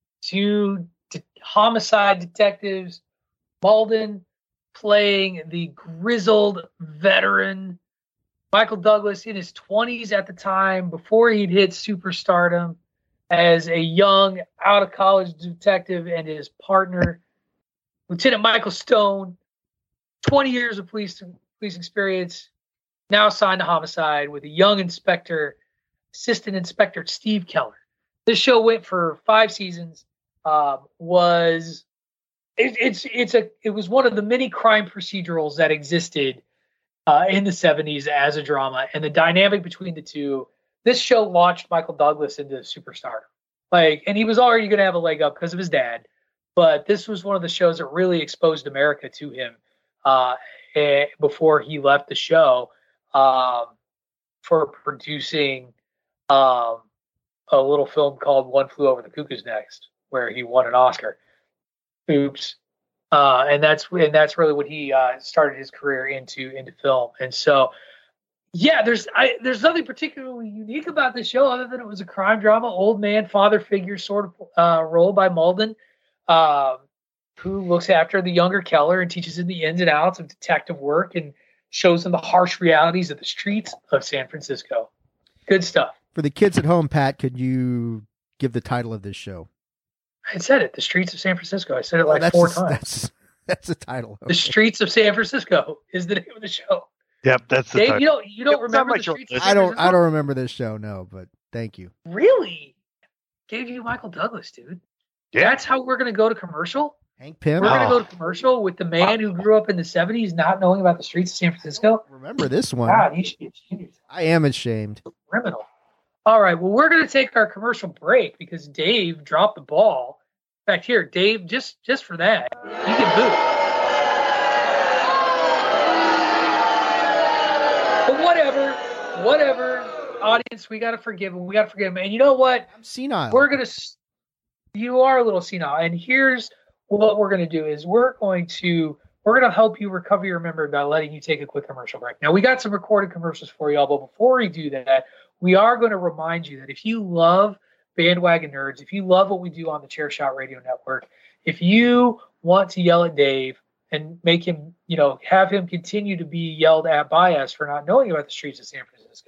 two de- homicide detectives. Malden playing the grizzled veteran. Michael Douglas in his twenties at the time, before he'd hit superstardom, as a young, out-of-college detective, and his partner, Lieutenant Michael Stone, twenty years of police police experience, now assigned to homicide with a young inspector, Assistant Inspector Steve Keller. This show went for five seasons. Um, was it, it's it's a it was one of the many crime procedurals that existed uh, in the seventies as a drama, and the dynamic between the two. This show launched Michael Douglas into superstardom. Like, and he was already going to have a leg up because of his dad, but this was one of the shows that really exposed America to him uh, eh, before he left the show um, for producing. Um, a little film called One Flew Over the Cuckoo's Nest, where he won an Oscar. Oops. Uh, and that's and that's really what he uh, started his career into into film. And so, yeah, there's I, there's nothing particularly unique about this show other than it was a crime drama, old man, father figure sort of uh, role by Malden, uh, who looks after the younger Keller and teaches him the ins and outs of detective work and shows him the harsh realities of the streets of San Francisco. Good stuff. For the kids at home, Pat, could you give the title of this show? I said it, The Streets of San Francisco. I said it like oh, four a, times. That's, that's the title. Okay. The Streets of San Francisco is the name of the show. Yep, that's the Dave, title. you don't, you don't yep, remember The Streets of San I don't, Francisco? I don't remember this show, no, but thank you. Really? Gave you Michael Douglas, dude. Yeah. That's how we're going to go to commercial? Hank Pym? We're going to Oh. go to commercial with the man who grew up in the seventies not knowing about the streets of San Francisco? Remember this one. God, you should be ashamed. I am ashamed. Criminal. All right, well, we're going to take our commercial break because Dave dropped the ball. In fact, here, Dave, just just for that, you can boo. But whatever, whatever, audience, we got to forgive him. We got to forgive him. And you know what? I'm senile. We're going to, you are a little senile. And here's what we're going to do is we're going to, we're going to help you recover your memory by letting you take a quick commercial break. Now, we got some recorded commercials for y'all, but before we do that, we are going to remind you that if you love Bandwagon Nerds, if you love what we do on the Chairshot Radio Network, if you want to yell at Dave and make him, you know, have him continue to be yelled at by us for not knowing about the streets of San Francisco,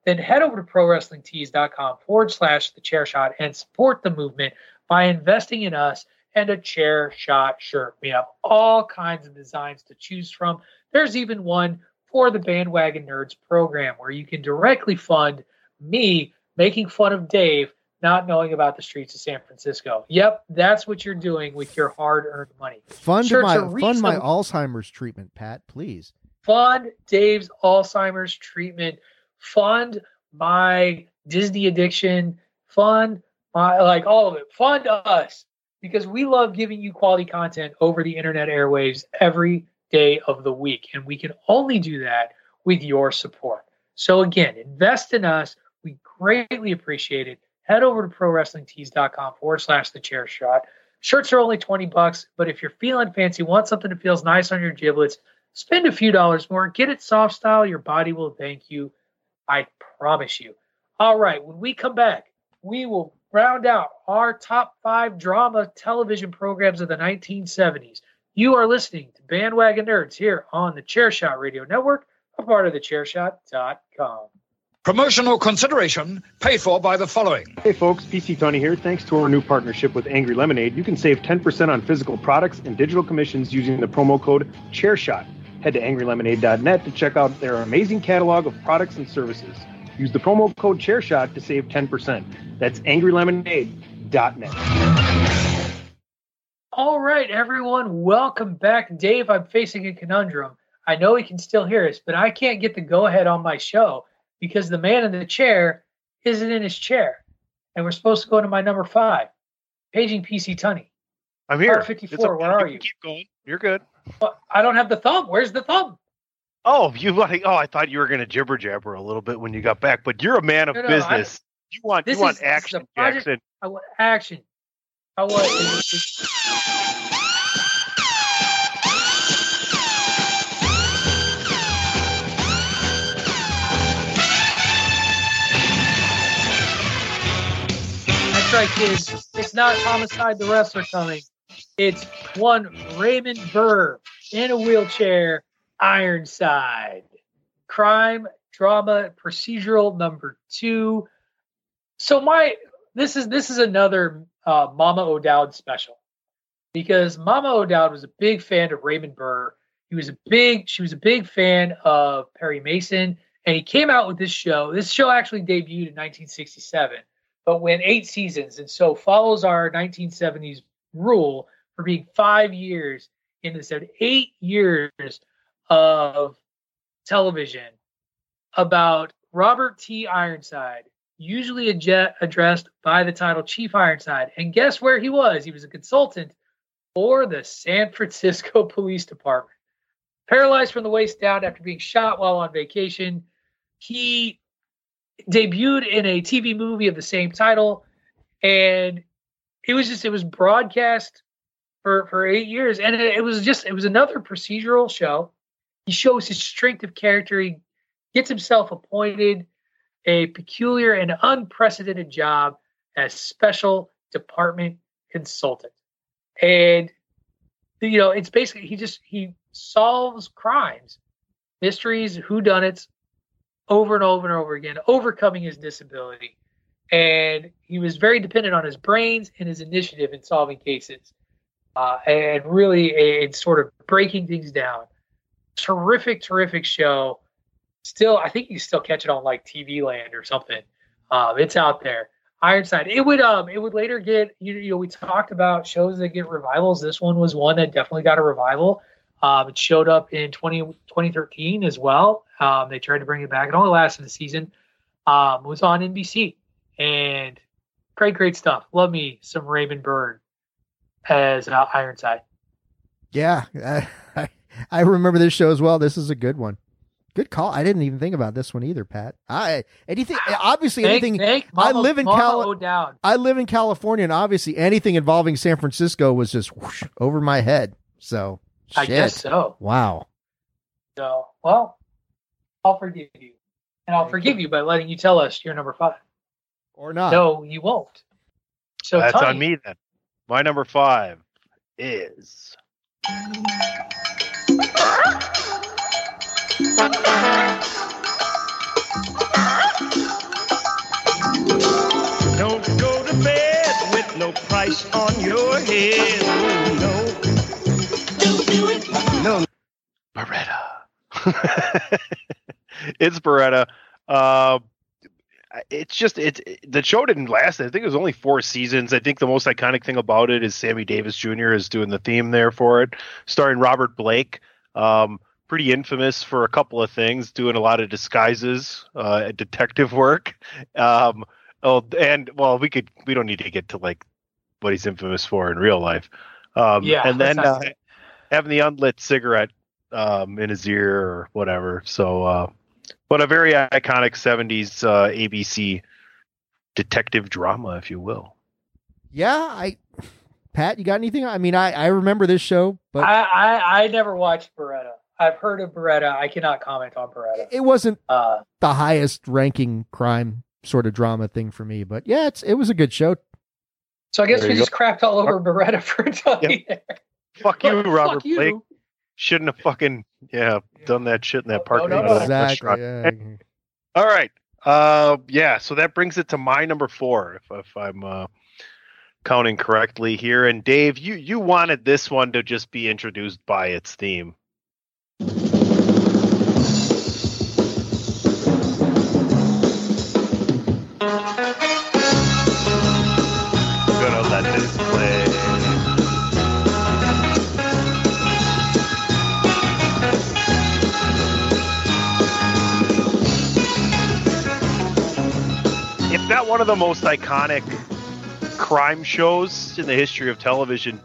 then head over to ProWrestlingTees.com forward slash the chair shot and support the movement by investing in us and a chair shot shirt. We have all kinds of designs to choose from. There's even one for the Bandwagon Nerds program where you can directly fund me making fun of Dave not knowing about the streets of San Francisco. Yep, that's what you're doing with your hard-earned money. Fund Shirts my are fund my reasonable. Alzheimer's treatment, Pat, please. Fund Dave's Alzheimer's treatment. Fund my Disney addiction. Fund my, like, all of it. Fund us, because we love giving you quality content over the internet airwaves every day of the week, and we can only do that with your support. So again, invest in us. We greatly appreciate it. Head over to ProWrestlingTees.com forward slash the chair shot. Shirts are only twenty bucks, but if you're feeling fancy, want something that feels nice on your giblets, spend a few dollars more. Get it soft style. Your body will thank you. I promise you. All right, when we come back, we will round out our top five drama television programs of the nineteen seventies. You are listening to Bandwagon Nerds here on the Chairshot Radio Network, a part of the chair shot dot com. Promotional consideration paid for by the following. Hey folks, P C Tony here. Thanks to our new partnership with Angry Lemonade, you can save ten percent on physical products and digital commissions using the promo code ChairShot. Head to angry lemonade dot net to check out their amazing catalog of products and services. Use the promo code ChairShot to save ten percent. That's angry lemonade dot net. All right, everyone, welcome back. Dave, I'm facing a conundrum. I know he can still hear us, but I can't get the go-ahead on my show because the man in the chair isn't in his chair. And we're supposed to go to my number five, paging P C Tunney. I'm here. R fifty-four, where are you? Keep going. You're good. Well, I don't have the thumb. Where's the thumb? Oh, you like? Oh, I thought you were going to jibber jabber a little bit when you got back, but you're a man of No, no, business. I, you want this you want is, action, this is a project, Jackson. I want action. I want. It, it, That's right, kids. It's not Homicide the Wrestler coming. It's one Raymond Burr in a wheelchair, Ironside. Crime, drama, procedural number two. So my this is this is another uh, Mama O'Dowd special, because Mama O'Dowd was a big fan of Raymond Burr. He was a big she was a big fan of Perry Mason, and he came out with this show. This show actually debuted in nineteen sixty-seven, but went eight seasons, and so follows our nineteen seventies rule for being five years in this eight years of television about Robert T. Ironside, usually adje- addressed by the title Chief Ironside. And guess where he was? He was a consultant for the San Francisco Police Department. Paralyzed from the waist down after being shot while on vacation, he debuted in a T V movie of the same title, and it was just it was broadcast for for eight years, and it, it was just it was another procedural show. He shows his strength of character. He gets himself appointed a peculiar and unprecedented job as special department consultant, and you know it's basically he just he solves crimes, mysteries, whodunits, over and over and over again, overcoming his disability. And he was very dependent on his brains and his initiative in solving cases, uh, and really a, sort of breaking things down. Terrific, terrific show. Still, I think you can still catch it on like T V Land or something. Um, it's out there. Ironside. It would um it would later get you know, you know we talked about shows that get revivals. This one was one that definitely got a revival. Um, it showed up in twenty, twenty thirteen as well. Um, they tried to bring it back. It only lasted a season. Um, it was on N B C, and great, great stuff. Love me some Raymond Burr as uh, Ironside. Yeah, I, I, I remember this show as well. This is a good one. Good call. I didn't even think about this one either, Pat. I anything obviously Thank, anything. thank Mama, I live in Mama Cali- O'Dowd. I live in California, and obviously anything involving San Francisco was just whoosh, over my head. So shit. I guess so. Wow. So well, I'll forgive you, and I'll Thank forgive you. you by letting you tell us you're number five, or not. No, you won't. So that's Tony, on me then. My number five is. price on your head. Oh, no. Don't do it. No. Beretta. It's Beretta. Uh, it's just it's it, the show didn't last. I think it was only four seasons. I think the most iconic thing about it is Sammy Davis Junior is doing the theme there for it, starring Robert Blake. Um, pretty infamous for a couple of things, doing a lot of disguises, uh, detective work. Um, oh, and well, we could we don't need to get to like what he's infamous for in real life. Um, yeah, and then uh, having the unlit cigarette um, in his ear or whatever. So. Uh, But a very iconic seventies uh, A B C detective drama, if you will. Yeah, I Pat, you got anything? I mean, I, I remember this show, but I, I, I never watched Beretta. I've heard of Beretta. I cannot comment on Beretta. It wasn't uh, the highest ranking crime sort of drama thing for me, but yeah, it's it was a good show. So I guess There we you just crapped all over Beretta for a time. Yep. Fuck you, Fuck Robert you. Blake. Shouldn't have fucking yeah done that shit in that parking no, lot. no. of that Exactly. restaurant. Yeah. All right. Uh, yeah. So that brings it to my number four, if, if I'm uh, counting correctly here. And Dave, you you wanted this one to just be introduced by its theme. Gonna let this play. If not one of the most iconic crime shows in the history of television,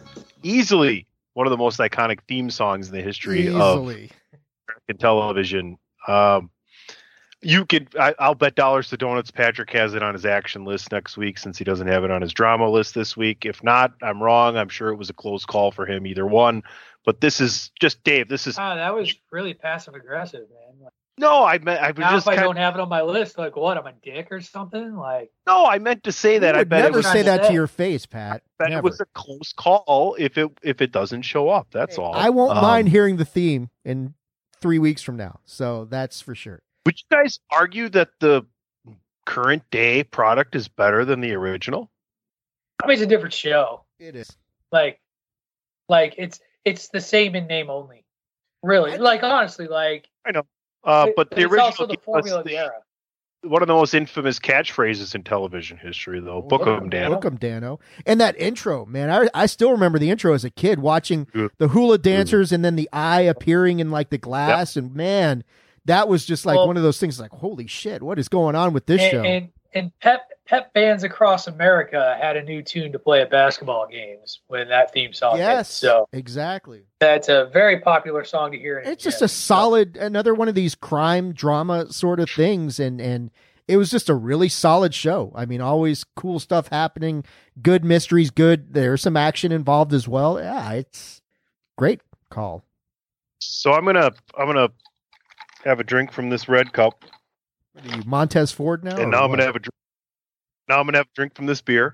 easily one of the most iconic theme songs in the history Easily. of American television. Um, you could, I, I'll bet dollars to donuts. Patrick has it on his action list next week since he doesn't have it on his drama list this week. If not, I'm wrong. I'm sure it was a close call for him, either one. But this is just Dave. This is Ah, that was really passive aggressive, man. Like, no. I meant I was now just. if I kind don't have it on my list, like what? I'm a dick or something? Like no, I meant to say that. You I would bet never it was. say that to say. your face, Pat. bet Never. it was a close call if it if it doesn't show up. That's all. I won't Um, mind hearing the theme in three weeks from now. So that's for sure. Would you guys argue that the current day product is better than the original? I mean, it's a different show. It is. Like, like it's it's the same in name only. Really, like honestly, like I know, uh, but the it's original also the gave us formula of the the- era. one of the most infamous catchphrases in television history, though. Book 'em, Dan. Book 'em, Dano. And that intro, man, I I still remember the intro as a kid watching Yeah. the hula dancers and then the eye appearing in like the glass, and man, that was just like Well- one of those things. Like, holy shit, what is going on with this and, show? and and pep pep bands across America had a new tune to play at basketball games when that theme song hit. yes, So exactly. that's a very popular song to hear. in It's gym. just a solid, another one of these crime drama sort of things, and and it was just a really solid show. I mean, always cool stuff happening, good mysteries, good. There's some action involved as well. Yeah, it's great call. So I'm gonna I'm gonna have a drink from this red cup, What are you, Montez Ford now? and or now I'm what? gonna have a drink. Now I'm gonna have a drink from this beer,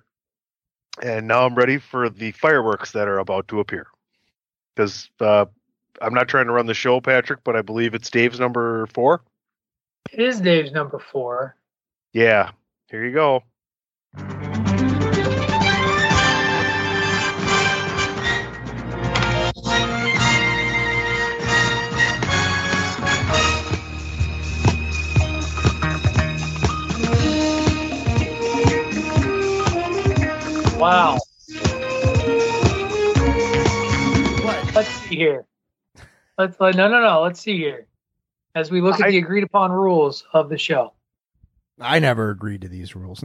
and now I'm ready for the fireworks that are about to appear. Because uh, I'm not trying to run the show, Patrick, but I believe it's Dave's number four. It is Dave's number four. Yeah, here you go. Wow. Let's see here. Let's let, no no no. Let's see here. As we look at I- the agreed upon rules of the show. I never agreed to these rules.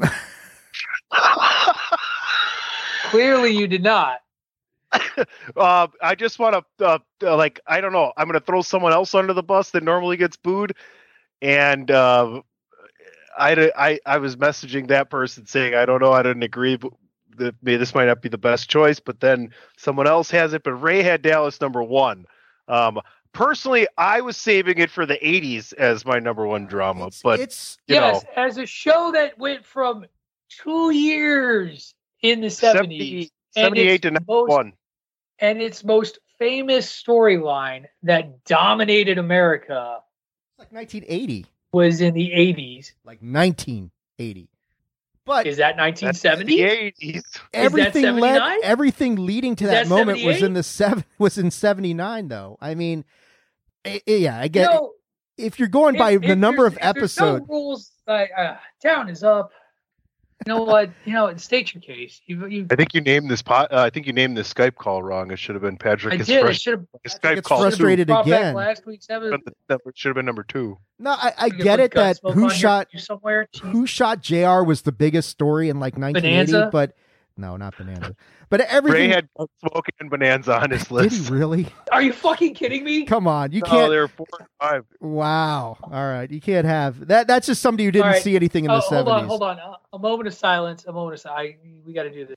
Clearly, you did not. uh, I just want to, uh, uh, like, I don't know. I'm going to throw someone else under the bus that normally gets booed. And uh, I, I, I was messaging that person saying, I don't know, I didn't agree, but that maybe this might not be the best choice. But then someone else has it. But Ray had Dallas number one. Um, personally, I was saving it for the eighties as my number one drama. It's- but, it's you Yes, know, as a show that went from two years in the seventies, and seventy-eight to its most, ninety-one. and its most famous storyline that dominated America like nineteen eighty, was in the eighties. like nineteen eighty. But is that nineteen seventy? The eighties. Everything led, everything leading to Is that, that moment was seventy-eight? in the seven was in seventy-nine though. I mean, I- I- yeah, I get You know, if you're going by if- the if number of there's- if there's episodes. no rules like uh, down is up. You know what? You know, state your case. You, you, I think you named this pot. Uh, I think you named this Skype call wrong. It should have been Patrick. I is did. I frust- should have. his I Skype gets call. frustrated brought back again. Last week's episode. That should have been number two. No, I, I You can get put it that Gunsmoke who on here shot somewhere. who shot J R was the biggest story in like nineteen eighty, Bonanza? but no, not Bonanza. But everything Ray had Gunsmoke and Bonanza on his did list. he really? Are you fucking kidding me? Come on, you No, can't. they were four and five. Wow. All right, you can't have that. That's just somebody who didn't All right. see anything in Oh, the hold seventies. on, hold on. Uh, A moment of silence. A moment of silence. We got to do this.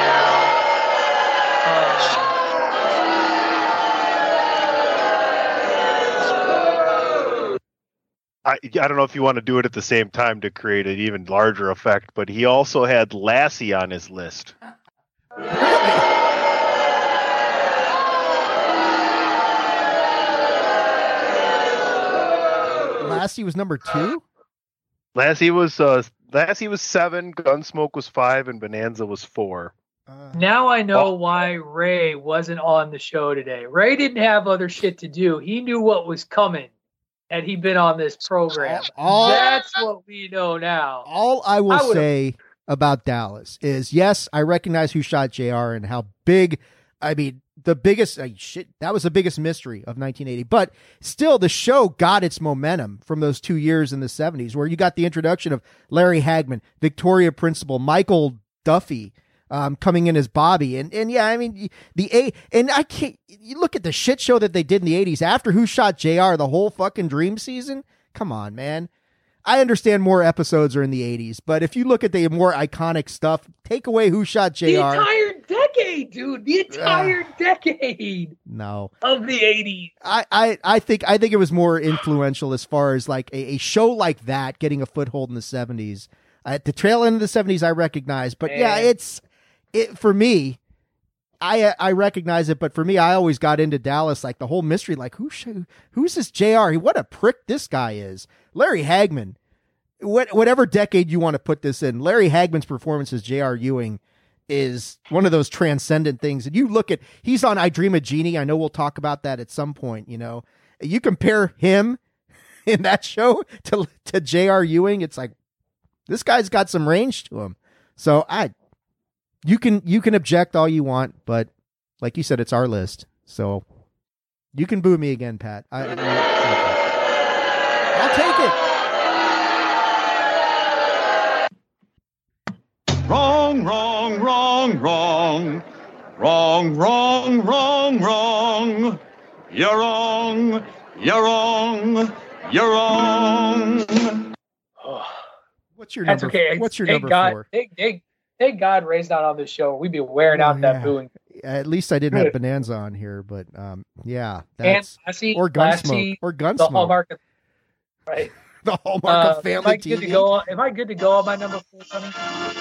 I, I don't know if you want to do it at the same time to create an even larger effect, but he also had Lassie on his list. Lassie was number two. Lassie was uh, Lassie was seven, Gunsmoke was five, and Bonanza was four. Now I know Oh. why Ray wasn't on the show today. Ray didn't have other shit to do. He knew what was coming, had he been on this program. All- That's what we know now. All I will I would've- say about Dallas is, yes, I recognize who shot J R and how big. I mean, the biggest uh, shit. That was the biggest mystery of nineteen eighty. But still, the show got its momentum from those two years in the seventies, where you got the introduction of Larry Hagman, Victoria Principal, Michael Duffy. Um, coming in as Bobby, and and yeah, I mean the A, and I can't. You look at the shit show that they did in the eighties after Who Shot J R, the whole fucking Dream season. Come on, man. I understand more episodes are in the eighties, but if you look at the more iconic stuff, take away Who Shot J R. The entire decade, dude. The entire decade No, of the eighties. I, I, I think I think it was more influential as far as like a, a show like that getting a foothold in the seventies. At the tail end of the seventies, I recognize, but yeah, Man. it's it for me. I I recognize it, but for me, I always got into Dallas, like the whole mystery, like who sh- who's this J R? What a prick this guy is, Larry Hagman. What whatever decade you want to put this in, Larry Hagman's performance as J R Ewing is one of those transcendent things. And you look at, he's on I Dream of Jeannie. I know we'll talk about that at some point. You know, you compare him in that show to to J R Ewing, it's like this guy's got some range to him. So I. You can you can object all you want, but like you said, it's our list, so you can boo me again, Pat. I, I, I'll take it. Wrong, wrong, wrong, wrong. Wrong, wrong, wrong, wrong. You're wrong. You're wrong. You're wrong. What's your That's number? okay. What's your thank number God, four? Thank, thank, thank God Ray's not on this show. We'd be wearing Oh, out that yeah. booing. At least I didn't have Bonanza on here, but um, yeah, And that's Lassie, or Gunsmoke Lassie, or the Gunsmoke. hallmark of, right. The hallmark Uh, of family am I T good V. to go? On, am I good to go on my number four, Sonny?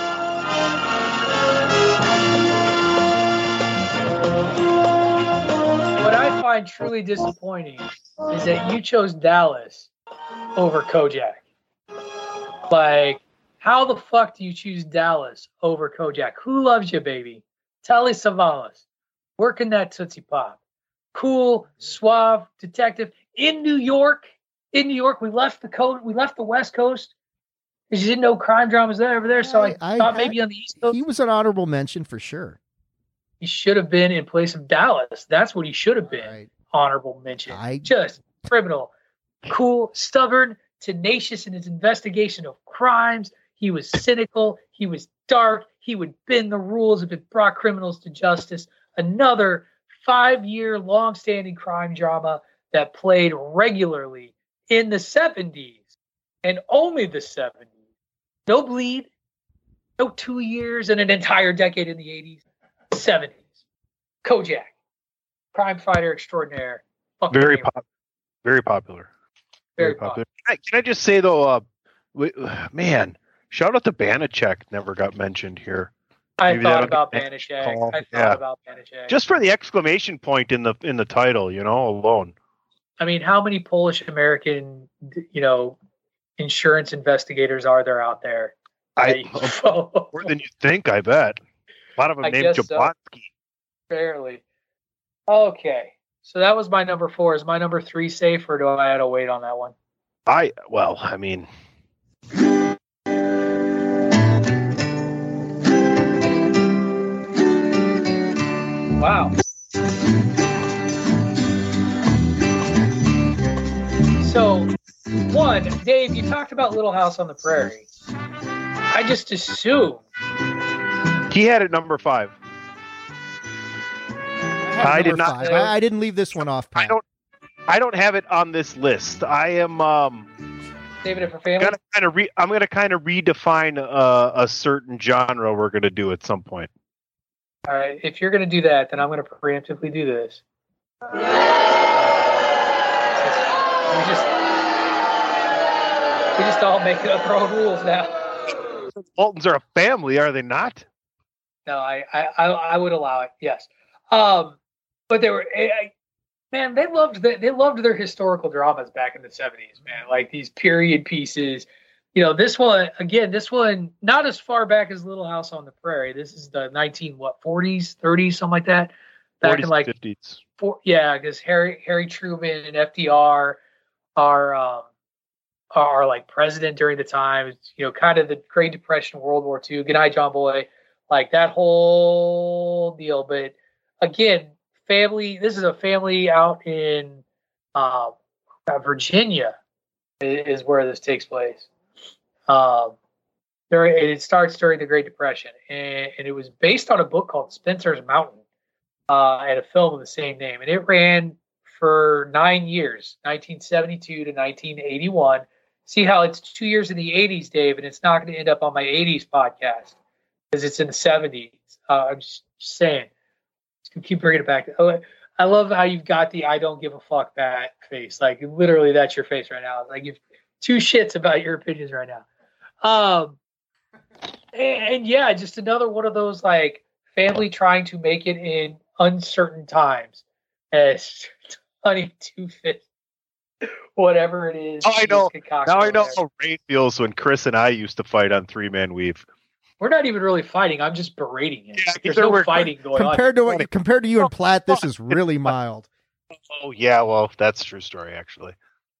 What I find truly disappointing is that you chose Dallas over Kojak. Like, how the fuck do you choose Dallas over Kojak? Who loves you, baby? Telly Savalas, working that Tootsie Pop. Cool, suave detective in New York. In New York, we left the coast. We left the West Coast because you didn't know crime dramas there over there. So I, I thought had- maybe on the East Coast He was an honorable mention for sure. he should have been in place of Dallas. That's what he should have been. Right. Honorable mention. I- Just criminal, cool, stubborn, tenacious in his investigation of crimes. He was cynical. He was dark. He would bend the rules if it brought criminals to justice. Another five-year long-standing crime drama that played regularly in the seventies and only the seventies. No bleed, no two years and an entire decade in the eighties, seventies. Kojak, crime fighter extraordinaire. Fucking Very favorite. pop, very popular. Very Can I, can I just say though, uh, we, man, shout out to Banachek. Never got mentioned here. I Maybe thought that'll about get next Banachek. call. I thought Yeah. about Banachek. Just for the exclamation point in the in the title, you know, alone. I mean, how many Polish American, you know, insurance investigators are there out there? I more than you think. I bet a lot of them I named guess so. Jablonski. Barely. Okay, so that was my number four. Is my number three safe, or do I have to wait on that one? I well, I mean. Wow. So, one, Dave, you talked about Little House on the Prairie. I just assumed he had it number five. I, I did not. Five. I, I didn't leave this one off. Pat. I don't. I don't have it on this list. I am. Um, Saving it for family. Gonna kind of re- I'm going to kind of redefine uh, a certain genre we're going to do at some point. All right. If you're going to do that, then I'm going to preemptively do this. We just we just all make up our own rules now. Waltons are a family, are they not? No, I I, I, I would allow it. Yes. Um, but they were, I, man, they loved the, they loved their historical dramas back in the seventies, man. Like these period pieces. You know, this one again. This one not as far back as Little House on the Prairie. This is the nineteen what forties, thirties, something like that. Back forties, in like fifties. Four, yeah, because Harry Harry Truman and F D R are um, are like president during the time. It's, you know, kind of the Great Depression, World War Two. Good night, John Boy. Like that whole deal, but. Again, family. This is a family out in uh, Virginia, is where this takes place. Um, there, it starts during the Great Depression, and, and it was based on a book called Spencer's Mountain, uh, and a film of the same name. And it ran for nine years, nineteen seventy-two to nineteen eighty-one. See how it's two years in the eighties, Dave, and it's not going to end up on my eighties podcast because it's in the seventies. Uh, I'm just saying. Keep bringing it back. Oh, I love how you've got the "I don't give a fuck" that face. Like literally, that's your face right now. Like you've two shits about your opinions right now. Um, and, and yeah, just another one of those like family trying to make it in uncertain times. As honey, two fifths, whatever it is. Oh, I know. Now I know there. how Ray feels when Chris and I used to fight on Three Man Weave. We're not even really fighting. I'm just berating him. Yeah, There's no fighting going compared on. To what, compared to you and Platt, this is really mild. Oh, yeah. Well, that's a true story, actually.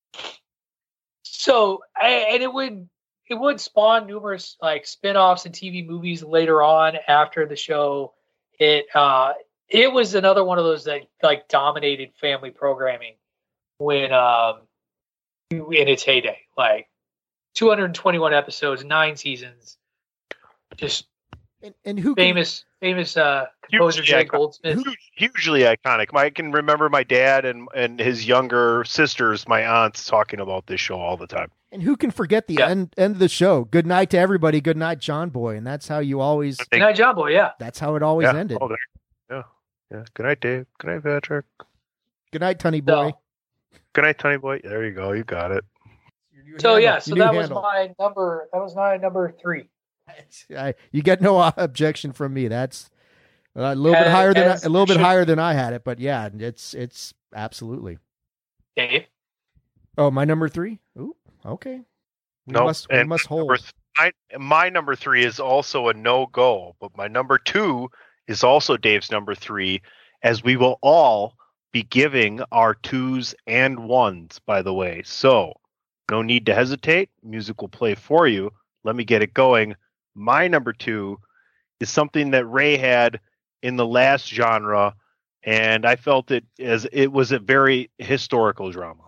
So, and it would it would spawn numerous like spin-offs and T V movies later on after the show. It uh, it was another one of those that like dominated family programming when um, in its heyday. Like two hundred twenty-one episodes, nine seasons. Just and, and who famous can, famous uh, composer Jay Goldsmith. Huge, hugely iconic. I can remember my dad and and his younger sisters, my aunts, talking about this show all the time. And who can forget the yeah. end end of the show? Good night to everybody. Good night, John Boy. And that's how you always. Good night, John Boy. Yeah, that's how it always yeah. ended. Oh, there. Yeah, yeah. Good night, Dave. Good night, Patrick. Good night, Tunny Boy. So, Good night, Tunny Boy. There you go. You got it. So handle, yeah, so that handle. was my number. That was my number three. I, you get no objection from me. That's a little bit higher than I, a little bit higher than I had it, but yeah, it's it's absolutely. Dave. Oh, my number three. Ooh, okay. We no, must, we must hold. Th- I, my number three is also a no go, but my number two is also Dave's number three, as we will all be giving our twos and ones. By the way, so no need to hesitate. Music will play for you. Let me get it going. My number two is something that Ray had in the last genre, and I felt it as it was a very historical drama.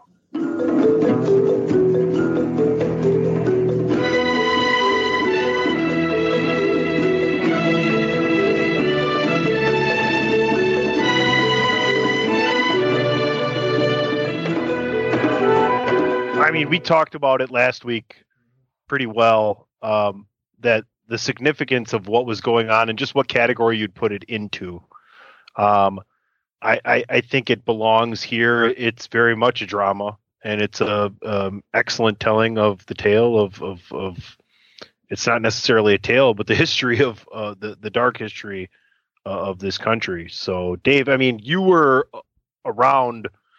I mean, we talked about it last week pretty well, um, that the significance of what was going on and just what category you'd put it into. Um, I, I, I think it belongs here. It's very much a drama, and it's a um, excellent telling of the tale of, of, of, it's not necessarily a tale, but the history of uh, the, the dark history uh, of this country. So Dave, I mean, you were around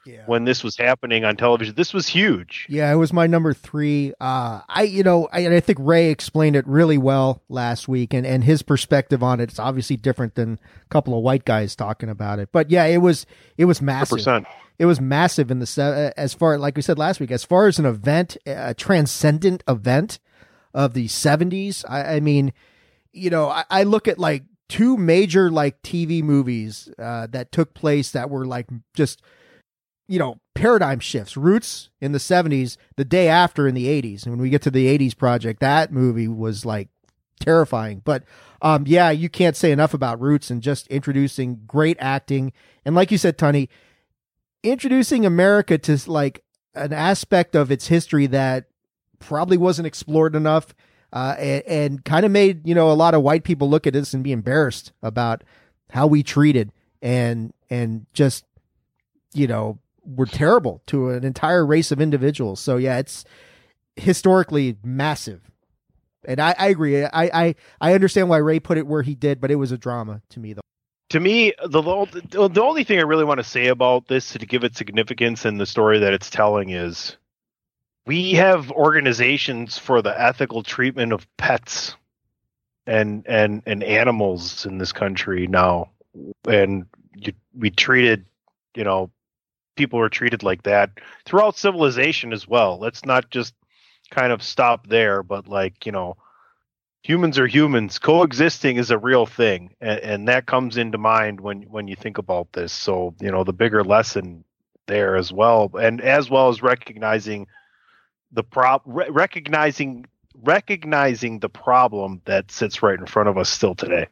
yeah. when this was happening on television. This was huge. Yeah, it was my number three. Uh, I, you know, I, and I think Ray explained it really well last week, and, and his perspective on it. It's obviously different than a couple of white guys talking about it. But yeah, it was, it was massive. one hundred percent. It was massive in the, as far, like we said last week, as far as an event, a transcendent event of the seventies. I, I mean, you know, I, I look at like two major like T V movies uh, that took place that were like just, you know, paradigm shifts. Roots in the seventies, the day after in the eighties. And when we get to the eighties project, that movie was like terrifying. But um, yeah, you can't say enough about Roots and just introducing great acting. And like you said, Tunney, introducing America to like an aspect of its history that probably wasn't explored enough, uh, and, and kind of made, you know, a lot of white people look at this and be embarrassed about how we treated and, and just, you know, were terrible to an entire race of individuals. So yeah, it's historically massive. And I, I agree. I, I, I understand why Ray put it where he did, but it was a drama to me though. To me, the the only thing I really want to say about this to give it significance and the story that it's telling is we have organizations for the ethical treatment of pets and and, and animals in this country now. And you, we treated, you know, people were treated like that throughout civilization as well. Let's not just kind of stop there, but like, you know, humans are humans. Coexisting is a real thing, and, and that comes into mind when when you think about this. So, you know, the bigger lesson there as well, and as well as recognizing the prop, re- recognizing recognizing the problem that sits right in front of us still today.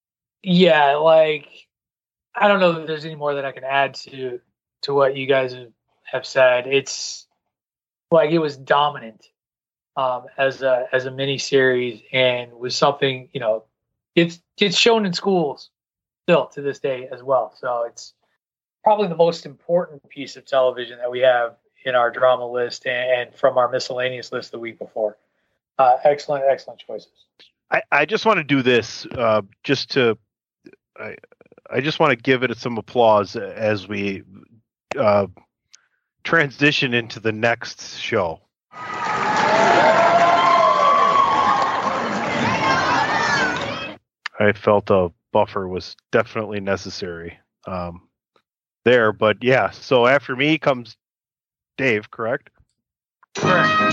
Yeah, like I don't know that there's any more that I can add to to what you guys have said. It's like it was dominant. Um, as a as a mini series, and was something, you know, it's it's shown in schools still to this day as well. So it's probably the most important piece of television that we have in our drama list and, and from our miscellaneous list the week before. Uh, excellent, excellent choices. I, I just want to do this uh, just to I I just want to give it some applause as we uh, transition into the next show. I felt a buffer was definitely necessary um, there, but yeah. So after me comes Dave, correct? Correct.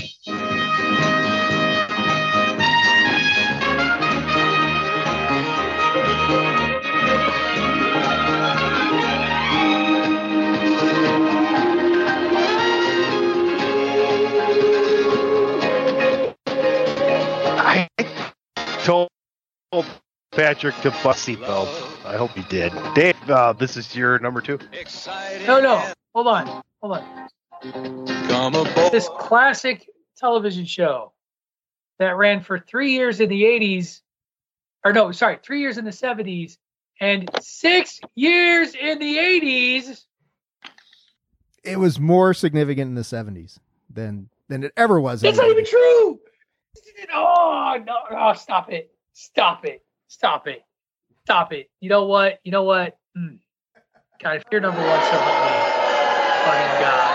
I told Patrick to bust seatbelt. I hope he did. Dave, uh, this is your number two. No, no. Hold on. Hold on. This classic television show that ran for three years in the eighties, or no, sorry, three years in the seventies and six years in the eighties. It was more significant in the seventies than than it ever was. That's not even true. Oh, no. Oh, stop it. Stop it. Stop it. Stop it. You know what? You know what? Mm. God, if you're number one, so help me. Fucking God.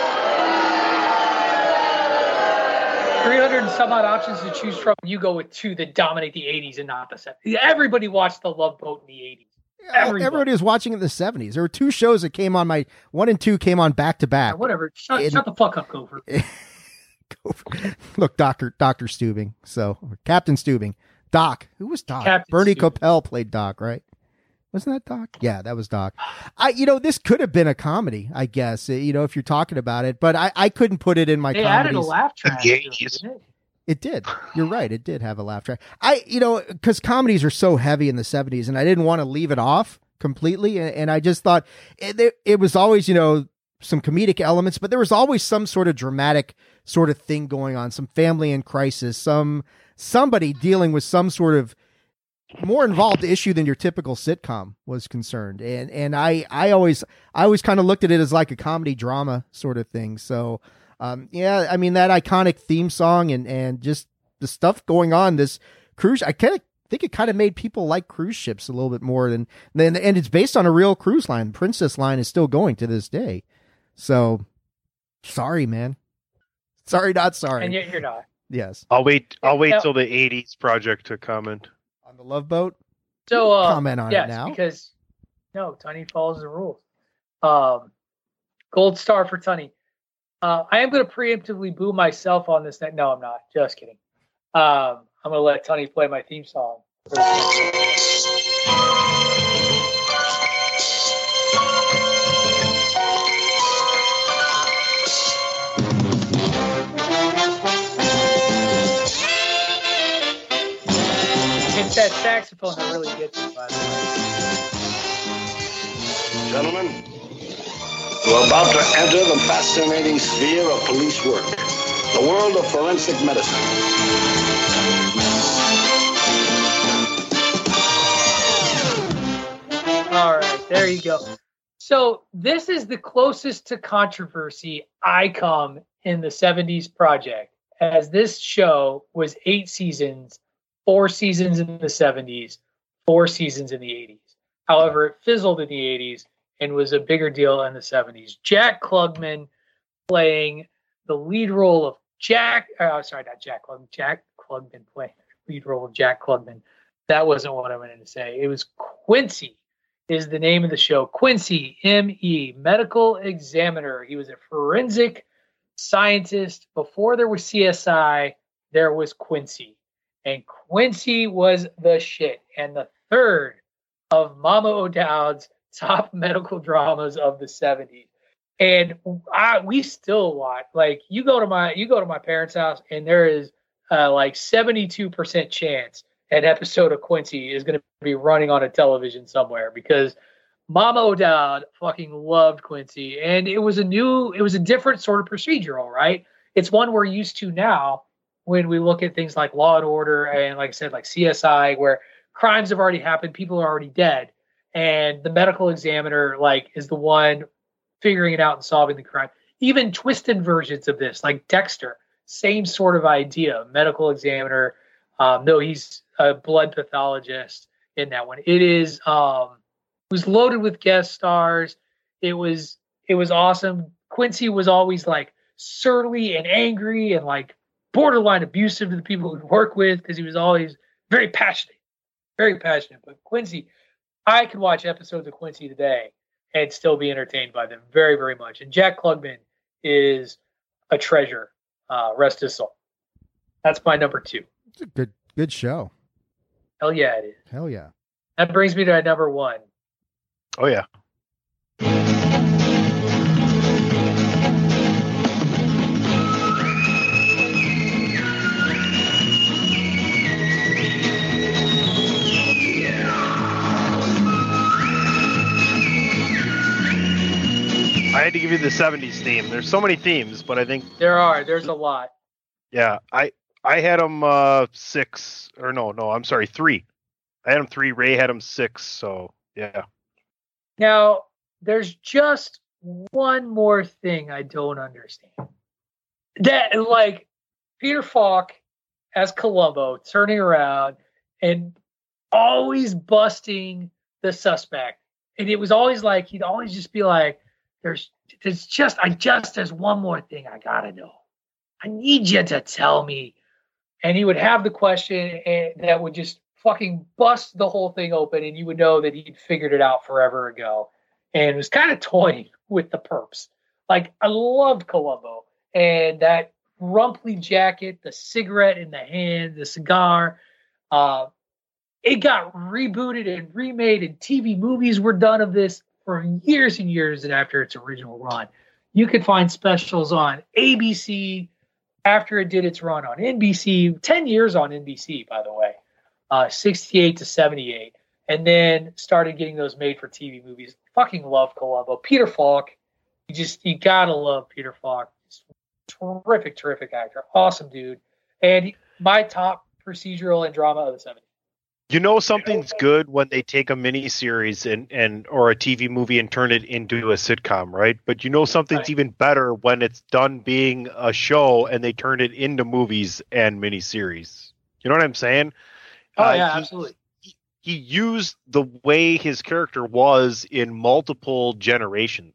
three hundred and some odd options to choose from. You go with two that dominate the eighties and not the seventies. Everybody watched The Love Boat in the eighties. Everybody. Everybody was watching it in the seventies. There were two shows that came on my one and two came on back to back. Yeah, whatever. Shut, and, shut the fuck up, Gopher. Gopher. Look, Doctor Doctor Steubing. So Captain Steubing. Doc. Who was Doc? Captain Bernie Steubing. Coppell played Doc, right? Wasn't that Doc? Yeah, that was Doc. I, you know, this could have been a comedy, I guess, you know, if you're talking about it, but I, I couldn't put it in my they comedies. added a laugh track. Yeah, to it, didn't it? It did. You're right. It did have a laugh track. I, you know, because comedies are so heavy in the seventies, and I didn't want to leave it off completely. And, and I just thought it, it was always, you know, some comedic elements, but there was always some sort of dramatic sort of thing going on, some family in crisis, some somebody dealing with some sort of more involved issue than your typical sitcom was concerned. And, and I, I always, I always kind of looked at it as like a comedy drama sort of thing. So, um, yeah, I mean, that iconic theme song and, and just the stuff going on, this cruise, I kind of think it kind of made people like cruise ships a little bit more than, than, and it's based on a real cruise line. Princess Line is still going to this day. So, sorry, man. Sorry, not sorry. And yet you're not. Yes. I'll wait. I'll wait Now- till the eighties project to comment. On the Love Boat? So uh, Comment on it yes, now. because no, Tunny follows the rules. Um, gold star for Tunny. Uh, I am going to preemptively boo myself on this. No, I'm not. Just kidding. Um, I'm going to let Tunny play my theme song. It's that saxophone that really gets me, by the way. Gentlemen, we're about to enter the fascinating sphere of police work, the world of forensic medicine. All right, there you go. So this is the closest to controversy I come in the seventies project, as this show was eight seasons, four seasons in the seventies, four seasons in the eighties. However, it fizzled in the eighties and was a bigger deal in the seventies. Jack Klugman playing the lead role of Jack, oh, sorry, not Jack Klugman, Jack Klugman playing the lead role of Jack Klugman. That wasn't what I wanted to say. It was Quincy is the name of the show. Quincy, M E, medical examiner. He was a forensic scientist. Before there was C S I, there was Quincy. And Quincy was the shit. And the third of Mama O'Dowd's top medical dramas of the seventies. And I, we still watch, like, you go to my you go to my parents' house, and there is uh, like seventy-two percent chance an episode of Quincy is going to be running on a television somewhere, because Mama O'Dowd fucking loved Quincy. And it was a new, it was a different sort of procedural, right? It's one we're used to now when we look at things like Law and Order and, like I said, like C S I, where crimes have already happened, people are already dead, and the medical examiner, like, is the one figuring it out and solving the crime. Even twisted versions of this, like Dexter, same sort of idea. Medical examiner, um, no, he's a blood pathologist in that one. It is um, it was loaded with guest stars. It was it was awesome. Quincy was always like surly and angry and like borderline abusive to the people he'd work with, because he was always very passionate, very passionate. But Quincy, I could watch episodes of Quincy today and still be entertained by them very, very much. And Jack Klugman is a treasure. Uh, rest his soul. That's my number two. It's a good good show. Hell yeah, it is. Hell yeah. That brings me to my number one. Oh yeah. I had to give you the seventies theme. There's so many themes, but I think There are. There's a lot. yeah, I I had them uh, six or no, no, I'm sorry, three. I had them three. Ray had them six. So yeah. Now, there's just one more thing I don't understand. That, like, Peter Falk as Columbo turning around and always busting the suspect. And it was always like, he'd always just be like, there's, there's just, I just, there's one more thing I gotta know. I need you to tell me. And he would have the question, and that would just fucking bust the whole thing open, and you would know that he'd figured it out forever ago. And was kind of toying with the perps. Like, I loved Columbo, and that rumply jacket, the cigarette in the hand, the cigar. Uh, it got rebooted and remade, and T V movies were done of this for years and years after its original run. You could find specials on A B C after it did its run on N B C, ten years on N B C, by the way, uh, sixty-eight to seventy-eight, and then started getting those made for T V movies. Fucking love Columbo. Peter Falk, you just, you gotta love Peter Falk. Just terrific, terrific actor. Awesome dude. And my top procedural and drama of the seventies. You know something's good when they take a mini series and, and or a T V movie and turn it into a sitcom, right? But you know something's right. even better when it's done being a show and they turn it into movies and mini series. You know what I'm saying? Oh uh, yeah, he, absolutely. He, he used the way his character was in multiple generations.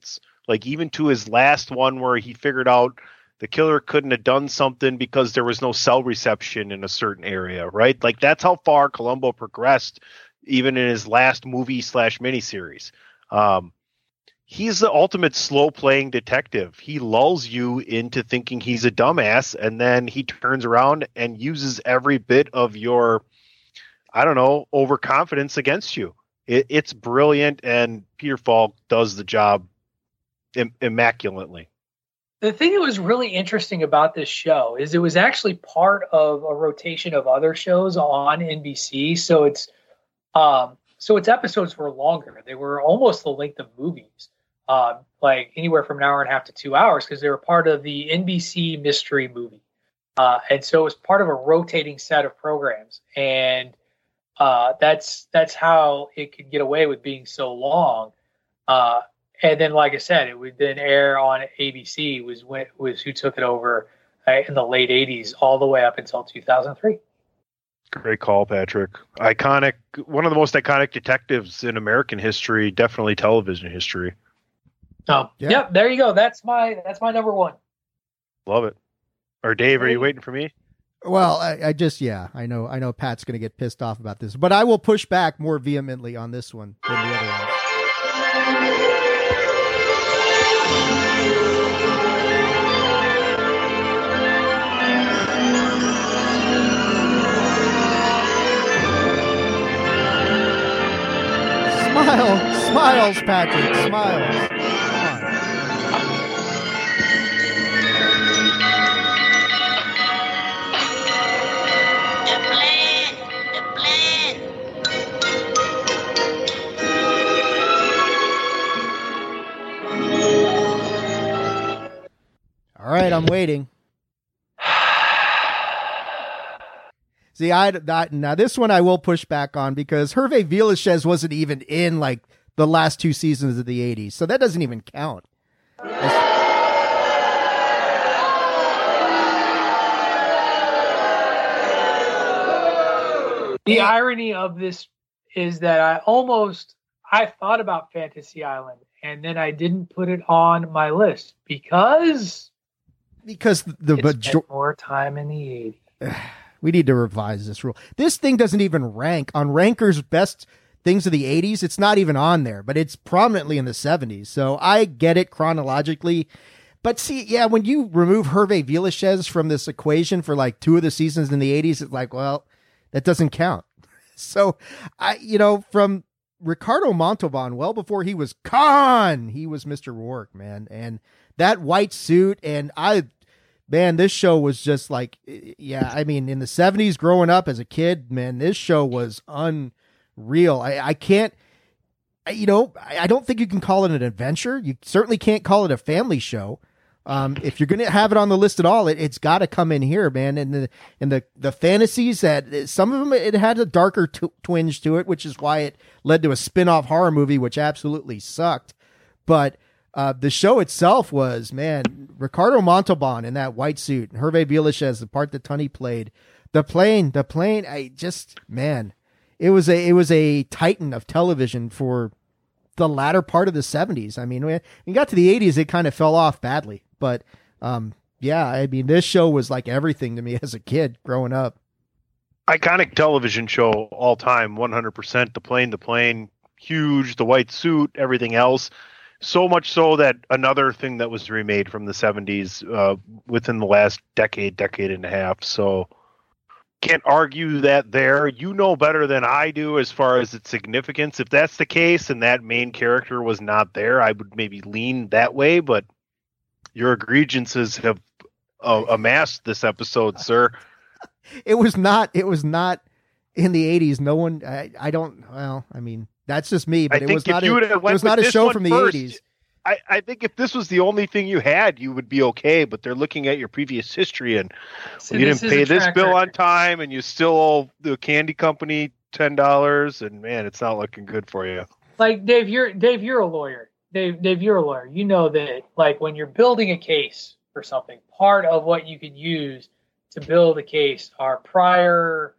Like even to his last one where he figured out the killer couldn't have done something because there was no cell reception in a certain area, right? Like that's how far Columbo progressed, even in his last movie slash miniseries. Um, he's the ultimate slow playing detective. He lulls you into thinking he's a dumbass, and then he turns around and uses every bit of your, I don't know, overconfidence against you. It, it's brilliant, and Peter Falk does the job im- immaculately. The thing that was really interesting about this show is it was actually part of a rotation of other shows on N B C. So it's um, so its episodes were longer. They were almost the length of movies, um, like anywhere from an hour and a half to two hours, because they were part of the N B C mystery movie. Uh, and so it was part of a rotating set of programs, and uh, that's that's how it could get away with being so long. Uh, And then, like I said, it would then air on A B C, was when, was who took it over uh, in the late eighties, all the way up until two thousand three. Great call, Patrick. Iconic, one of the most iconic detectives in American history, definitely television history. Oh, yeah. Yep, there you go. That's my that's my number one. Love it. Or Dave, are you waiting for me? Well, I, I just yeah, I know I know Pat's going to get pissed off about this, but I will push back more vehemently on this one than the other one. Smile, smiles, Patrick, smiles. Come on. All right, I'm waiting. See, I, I now this one I will push back on because Hervé Villechaize wasn't even in like the last two seasons of the eighties, so that doesn't even count. The irony of this is that I almost I thought about Fantasy Island and then I didn't put it on my list because because the it major- spent more time in the eighties. We need to revise this rule. This thing doesn't even rank on Ranker's best things of the eighties. It's not even on there, but it's prominently in the seventies. So I get it chronologically. But see, yeah, when you remove Hervé Villechaize from this equation for like two of the seasons in the eighties, it's like, well, that doesn't count. So I, you know, from Ricardo Montalban, well before he was Khan, he was Mister Rourke, man. And that white suit, and I, man, this show was just like, yeah, I mean, in the seventies growing up as a kid, man, this show was unreal. I, I can't, you know, I don't think you can call it an adventure. You certainly can't call it a family show. Um, if you're going to have it on the list at all, it, it's got to come in here, man. And the, and the, the fantasies that some of them, it had a darker t- twinge to it, which is why it led to a spin-off horror movie, which absolutely sucked. But, Uh, the show itself was, man, Ricardo Montalban in that white suit, Hervé Villechaize, the part that Tunney played, the plane, the plane, I just, man, it was a, it was a titan of television for the latter part of the seventies. I mean, when we got to the eighties, it kind of fell off badly, but, um, yeah, I mean, this show was like everything to me as a kid growing up. Iconic television show all time, one hundred percent. The plane, the plane, huge, the white suit, everything else. So much so that another thing that was remade from the seventies uh, within the last decade, decade and a half. So can't argue that there. You know better than I do as far as its significance. If that's the case and that main character was not there, I would maybe lean that way. But your egregiances have uh, amassed this episode, sir. It was not. It was not in the eighties. No one. I, I don't. Well, I mean. That's just me, but I it think was not. A, it was not a show from the first, eighties. I, I think if this was the only thing you had, you would be okay. But they're looking at your previous history, and So well, you this didn't is pay a this track bill on record. time, and you still owe the candy company ten dollars. And man, it's not looking good for you. Like Dave, you're Dave, you're a lawyer. Dave, Dave, you're a lawyer. You know that, like when you're building a case for something, part of what you can use to build a case are prior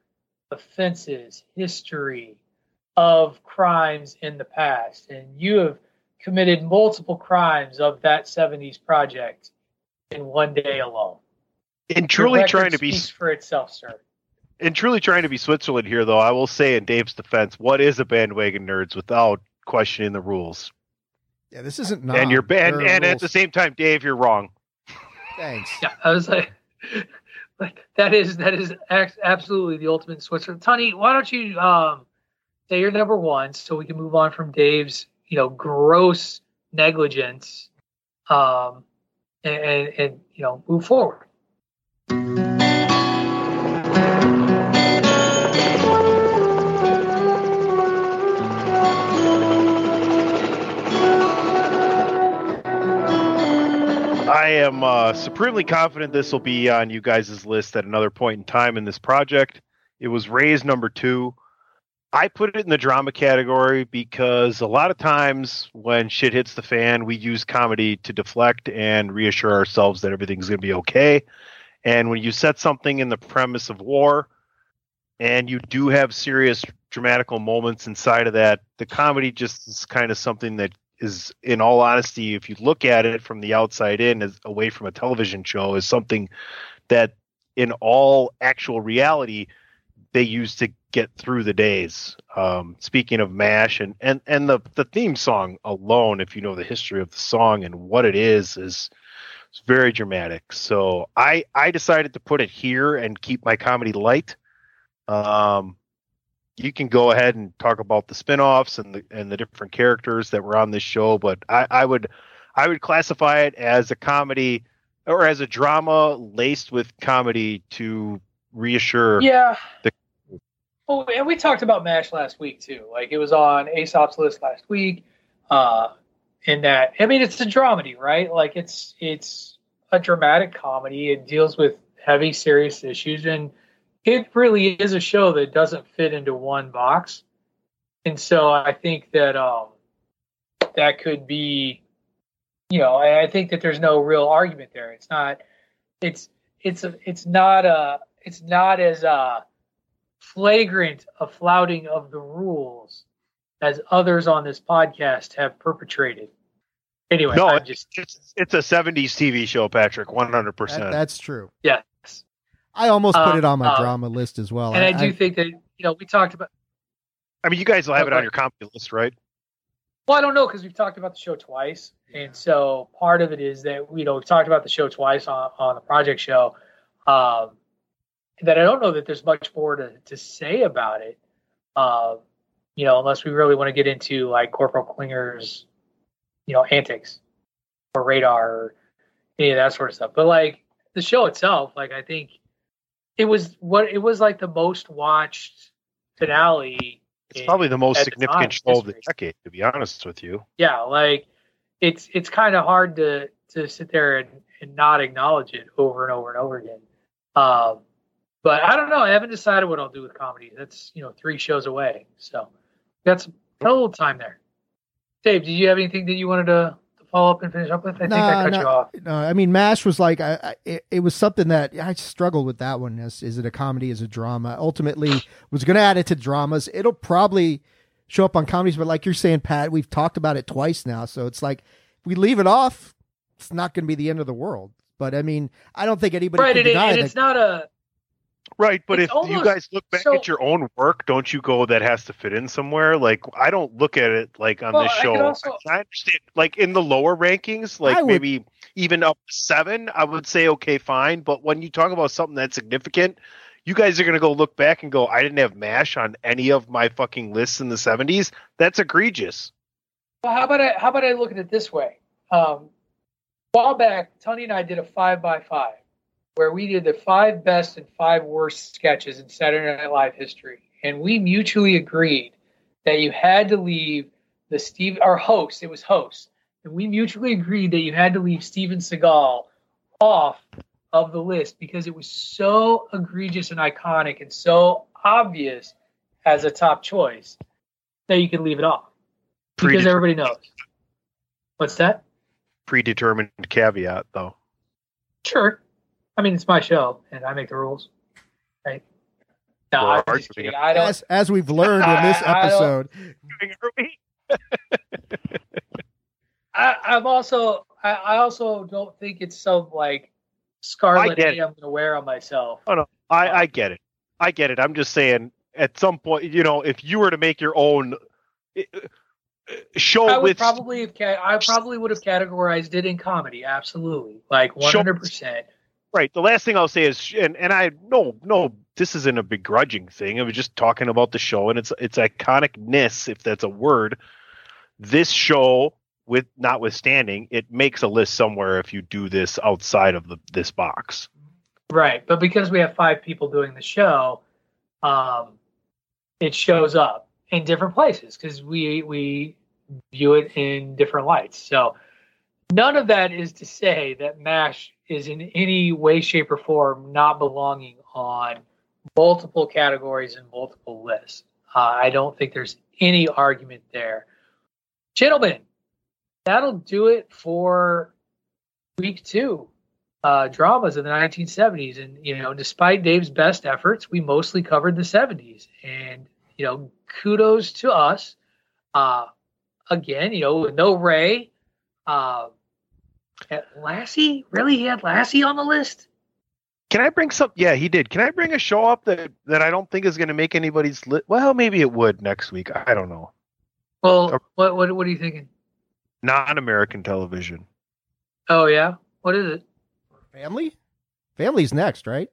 offenses, history of crimes in the past, and you have committed multiple crimes of that seventies project in one day alone. In truly trying to be for itself, sir. In truly trying to be Switzerland here, though, I will say in Dave's defense, what is a bandwagon nerds without questioning the rules? Yeah, this isn't not. And you're and, and at the same time, Dave, you're wrong. Thanks. Yeah, I was like, like that is that is absolutely the ultimate Switzerland. Tony, why don't you um, say you're number one, so we can move on from Dave's, you know, gross negligence, um, and, and, and you know, move forward. I am uh, supremely confident this will be on you guys' list at another point in time in this project. It was raised number two. I put it in the drama category because a lot of times when shit hits the fan, we use comedy to deflect and reassure ourselves that everything's going to be okay. And when you set something in the premise of war and you do have serious dramatical moments inside of that, the comedy just is kind of something that is, in all honesty, if you look at it from the outside in, as away from a television show, is something that in all actual reality they use to get through the days. Um, speaking of MASH, and, and, and the, the theme song alone, if you know the history of the song and what it is, is it's very dramatic. So I, I decided to put it here and keep my comedy light. Um, You can go ahead and talk about the spinoffs and the and the different characters that were on this show, but I, I would I would classify it as a comedy or as a drama laced with comedy to reassure. Yeah. The- oh, and we talked about MASH last week too. Like it was on Aesop's list last week. Uh, in that, I mean, it's a dramedy, right? Like it's it's a dramatic comedy. It deals with heavy, serious issues, and it really is a show that doesn't fit into one box. And so I think that um, that could be, you know, I, I think that there's no real argument there. It's not, it's, it's, a, it's not a, it's not as uh, flagrant a flouting of the rules as others on this podcast have perpetrated. Anyway, no, I'm just, it's, it's a seventies T V show, Patrick, one hundred percent. That, that's true. Yeah. I almost put um, it on my um, drama list as well. And I, I do I, think that, you know, we talked about. I mean, you guys will have okay. it on your comedy list, right? Well, I don't know, because we've talked about the show twice. And so part of it is that, you know, we've talked about the show twice on, on the project show. Um, that I don't know that there's much more to, to say about it. Uh, you know, unless we really want to get into like Corporal Klinger's, you know, antics or radar or any of that sort of stuff. But like the show itself, like I think, It was what it was like the most watched finale. It's in, probably the most significant the show of the decade, to be honest with you. Yeah, like it's it's kind of hard to to sit there and, and not acknowledge it over and over and over again. Um, but I don't know. I haven't decided what I'll do with comedy. That's you know three shows away, so got some got a little time there. Dave, did you have anything that you wanted to? Follow up and finish up with? I think no, I cut no, you off. No, I mean, MASH was like, I, I, it, it was something that I struggled with that one. Is, is it a comedy? Is it a drama? Ultimately, was going to add it to dramas. It'll probably show up on comedies, but like you're saying, Pat, we've talked about it twice now. So it's like, if we leave it off, it's not going to be the end of the world. But I mean, I don't think anybody right, can and, deny and that. It's not a, Right, but It's if almost- you guys look back so- at your own work, don't you go, that has to fit in somewhere? Like, I don't look at it like on Well, this I show. could also- I understand, like in the lower rankings, like I would- maybe even up to seven, I would say, okay, fine. But when you talk about something that's significant, you guys are going to go look back and go, I didn't have MASH on any of my fucking lists in the seventies. That's egregious. Well, how about I how about I look at it this way? Um, a while back, Tony and I did a five by five, where we did the five best and five worst sketches in Saturday Night Live history, and we mutually agreed that you had to leave the Steve, our host. It was host, and we mutually agreed that you had to leave Steven Seagal off of the list because it was so egregious and iconic and so obvious as a top choice that you could leave it off because Predetermined- everybody knows. What's that? Predetermined caveat, though. Sure. I mean, it's my show, and I make the rules, right? No, Well, I'm just arguing kidding. I don't. as, as we've learned in this I- I don't- episode, I, I'm also I, I also don't think it's some like scarlet I I'm going to wear on myself. Oh no, I, I get it. I get it. I'm just saying, at some point, you know, if you were to make your own show I would with probably have ca- I probably would have categorized it in comedy. Absolutely, like one hundred percent. Right. The last thing I'll say is, and and I no no, this isn't a begrudging thing. I was just talking about the show and its its iconicness, if that's a word. This show, with notwithstanding, it makes a list somewhere if you do this outside of the this box. Right, but because we have five people doing the show, um, it shows up in different places because we we view it in different lights. So none of that is to say that MASH is in any way, shape, or form not belonging on multiple categories and multiple lists. Uh, I don't think there's any argument there. Gentlemen, that'll do it for week two. Uh, dramas in the nineteen seventies. And, you know, despite Dave's best efforts, we mostly covered the seventies. And, you know, kudos to us. Uh, again, you know, with no Ray. Uh, Lassie? Really? He had Lassie on the list? Can I bring some? Yeah, he did. Can I bring a show up that, that I don't think is going to make anybody's list? Well, maybe it would next week. I don't know. Well, or, what, what, what are you thinking? Non-American television. Oh, yeah? What is it? Family? Family's next, right?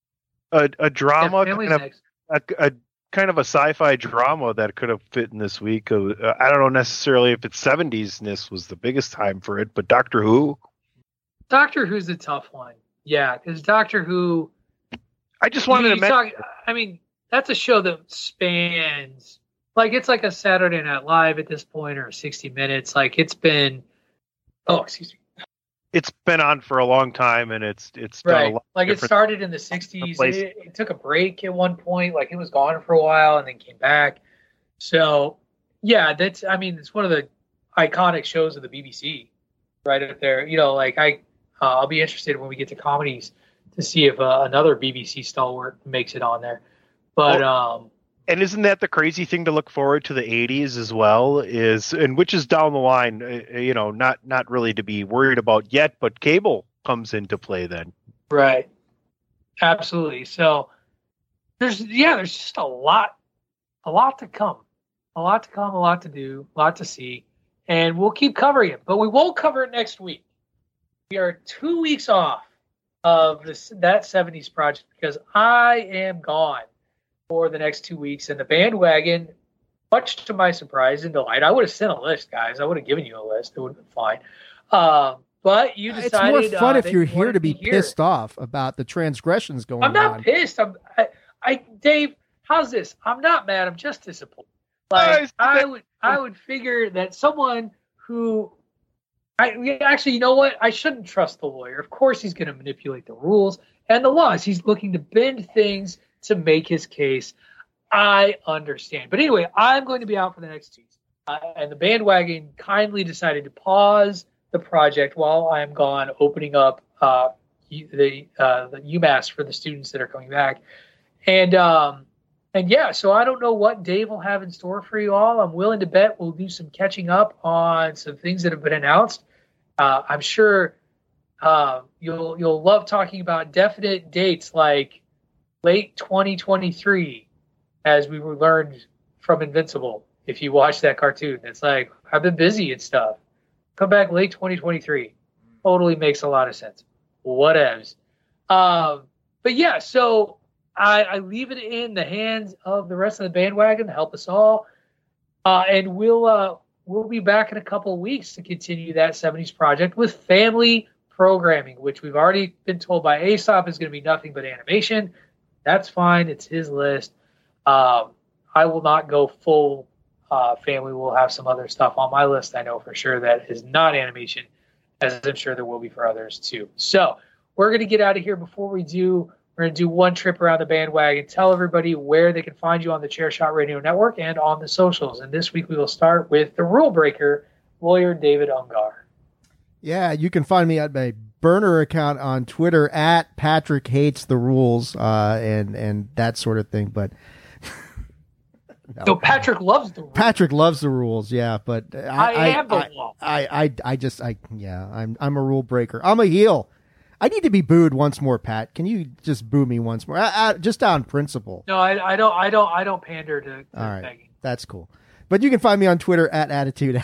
A a drama, yeah, kind of, next. a, a kind of a sci-fi drama that could have fit in this week. Uh, I don't know necessarily if it's seventies-ness was the biggest time for it, but Doctor Who. Doctor Who's a tough one. Yeah, because Doctor Who. I just wanted you, to mention. Talk, I mean, that's a show that spans. Like, it's like a Saturday Night Live at this point, or sixty minutes. Like, it's been. Oh, excuse me. It's been on for a long time, and it's it's done right. a lot like it started in the sixties. It, it took a break at one point. Like, it was gone for a while and then came back. So, yeah, that's. I mean, it's one of the iconic shows of the B B C, right up there. You know, like I, uh, I'll be interested when we get to comedies to see if uh, another B B C stalwart makes it on there. But well, um, and isn't that the crazy thing to look forward to the eighties as well? Is and which is down the line, uh, you know, not not really to be worried about yet, but cable comes into play then. Right. Absolutely. So there's yeah, there's just a lot, a lot to come, a lot to come, a lot to do, a lot to see, and we'll keep covering it. But we won't cover it next week. We are two weeks off of this that seventies project because I am gone for the next two weeks, and the bandwagon, much to my surprise and delight, I would have sent a list, guys. I would have given you a list. It would have been fine. Uh, but you decided it's more fun uh, if you're you here to be here. pissed off about the transgressions going on. I'm not on. pissed. I'm, I, I, Dave. How's this? I'm not mad. I'm just disappointed. Like I would, I would figure that someone who, I actually, you know what? I shouldn't trust the lawyer. Of course, he's going to manipulate the rules and the laws. He's looking to bend things to make his case. I understand. But anyway, I'm going to be out for the next two. Uh, and the bandwagon kindly decided to pause the project while I'm gone, opening up uh, the uh, the UMass for the students that are coming back. And um, and yeah, so I don't know what Dave will have in store for you all. I'm willing to bet we'll do some catching up on some things that have been announced. Uh, I'm sure uh, you'll you'll love talking about definite dates like late twenty twenty-three, as we were learned from Invincible. If you watch that cartoon, it's like, I've been busy and stuff. Come back late twenty twenty-three. Totally makes a lot of sense. Whatevs. Um, but yeah, so I, I leave it in the hands of the rest of the bandwagon to help us all. Uh, and we'll uh, we'll be back in a couple of weeks to continue that seventies project with family programming, which we've already been told by Aesop is going to be nothing but animation. That's fine. It's his list. Um, I will not go full uh, family. We'll have some other stuff on my list. I know for sure that is not animation, as I'm sure there will be for others too. So we're going to get out of here. Before we do, we're going to do one trip around the bandwagon. Tell everybody where they can find you on the Chairshot Radio Network and on the socials. And this week we will start with the rule breaker, lawyer David Ungar. Yeah, you can find me at my burner account on Twitter at Patrick Hates the Rules uh, and and that sort of thing. But no. No, Patrick loves the rules. Patrick loves the rules, yeah, but I, I, I am the I, law. I, I, I just, I, yeah, I'm, I'm a rule breaker. I'm a heel. I need to be booed once more, Pat. Can you just boo me once more? I, I, just on principle. No, I, I don't, I don't, I don't pander to, to All right, begging. that's cool. But you can find me on Twitter at Attitude,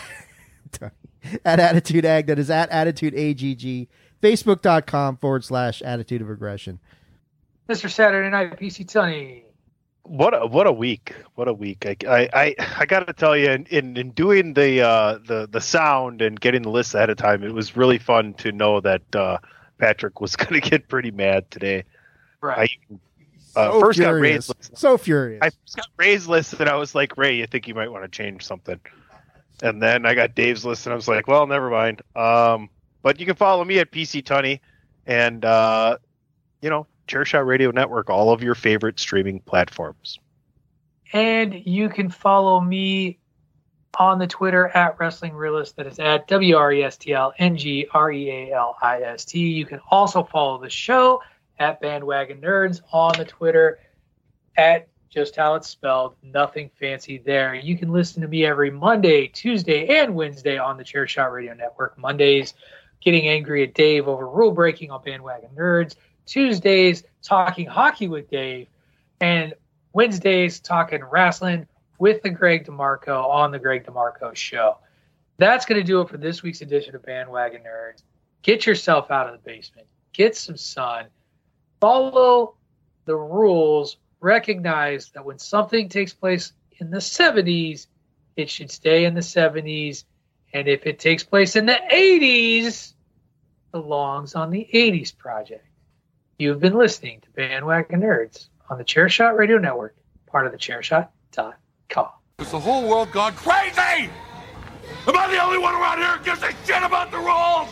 at Attitude Ag. That is at Attitude A G G. Facebook.com forward slash Attitude of Aggression. Mister Saturday Night P C Tunney. What a what a week! What a week! I I I, I got to tell you, in, in, in doing the uh, the the sound and getting the list ahead of time, it was really fun to know that uh, Patrick was going to get pretty mad today. Right. I uh, so first furious. got Ray's list. So furious. I first got Ray's list, and I was like, Ray, you think you might want to change something? And then I got Dave's list, and I was like, well, never mind. Um, but you can follow me at P C Tunney, and uh, you know. Chairshot Radio Network, all of your favorite streaming platforms. And you can follow me on the Twitter at Wrestling Realist. That is at W R E S T L N G R E A L I S T. You can also follow the show at Bandwagon Nerds on the Twitter at just how it's spelled. Nothing fancy there. You can listen to me every Monday, Tuesday, and Wednesday on the Chairshot Radio Network. Mondays, getting angry at Dave over rule breaking on Bandwagon Nerds. Tuesdays, talking hockey with Dave, and Wednesdays, talking wrestling with the Greg DeMarco on the Greg DeMarco Show. That's going to do it for this week's edition of Bandwagon Nerds. Get yourself out of the basement. Get some sun. Follow the rules. Recognize that when something takes place in the seventies, it should stay in the seventies. And if it takes place in the eighties, it belongs on the eighties project. You've been listening to Bandwagon Nerds on the Chairshot Radio Network, part of the chairshot dot com. Is the whole world gone crazy? Am I the only one around here who gives a shit about the rules?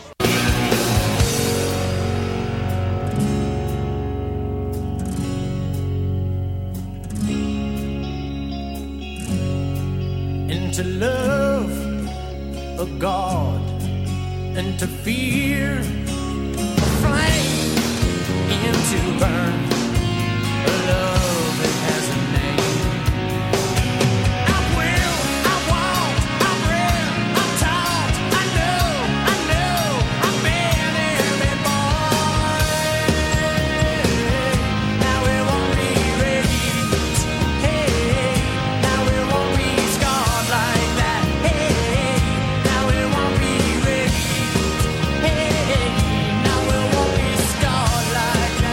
And to love a God and to fear a flame. To burn a love that has a name. I will, I won't, I'm real, I'm taught, I know, I know, I've been every boy. Now it won't be raped, hey, now it won't be scarred like that, hey, now it won't be raped, hey, now it won't be scarred like that.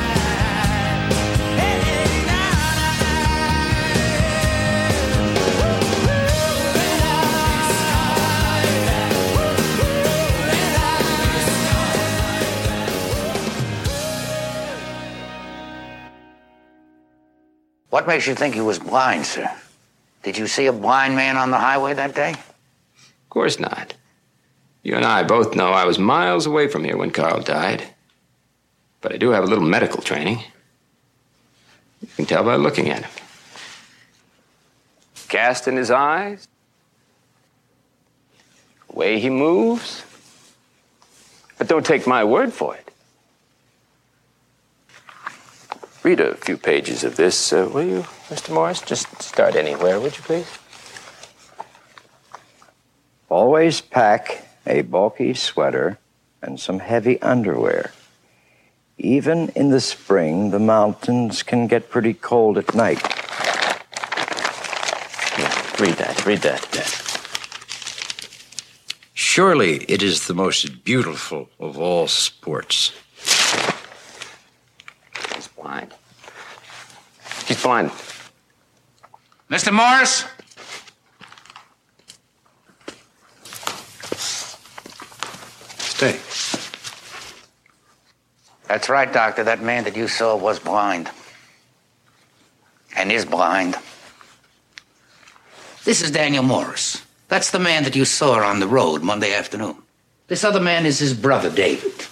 What makes you think he was blind, sir? Did you see a blind man on the highway that day? Of course not. You and I both know I was miles away from here when Carl died. But I do have a little medical training. You can tell by looking at him. Cast in his eyes. The way he moves. But don't take my word for it. Read a few pages of this, uh, will you, Mister Morris? Just start anywhere, would you please? Always pack a bulky sweater and some heavy underwear. Even in the spring, the mountains can get pretty cold at night. Yeah, read that, read that. that. Surely it is the most beautiful of all sports. He's blind. He's blind. Mister Morris? Stay. That's right, Doctor. That man that you saw was blind. And is blind. This is Daniel Morris. That's the man that you saw on the road Monday afternoon. This other man is his brother, David.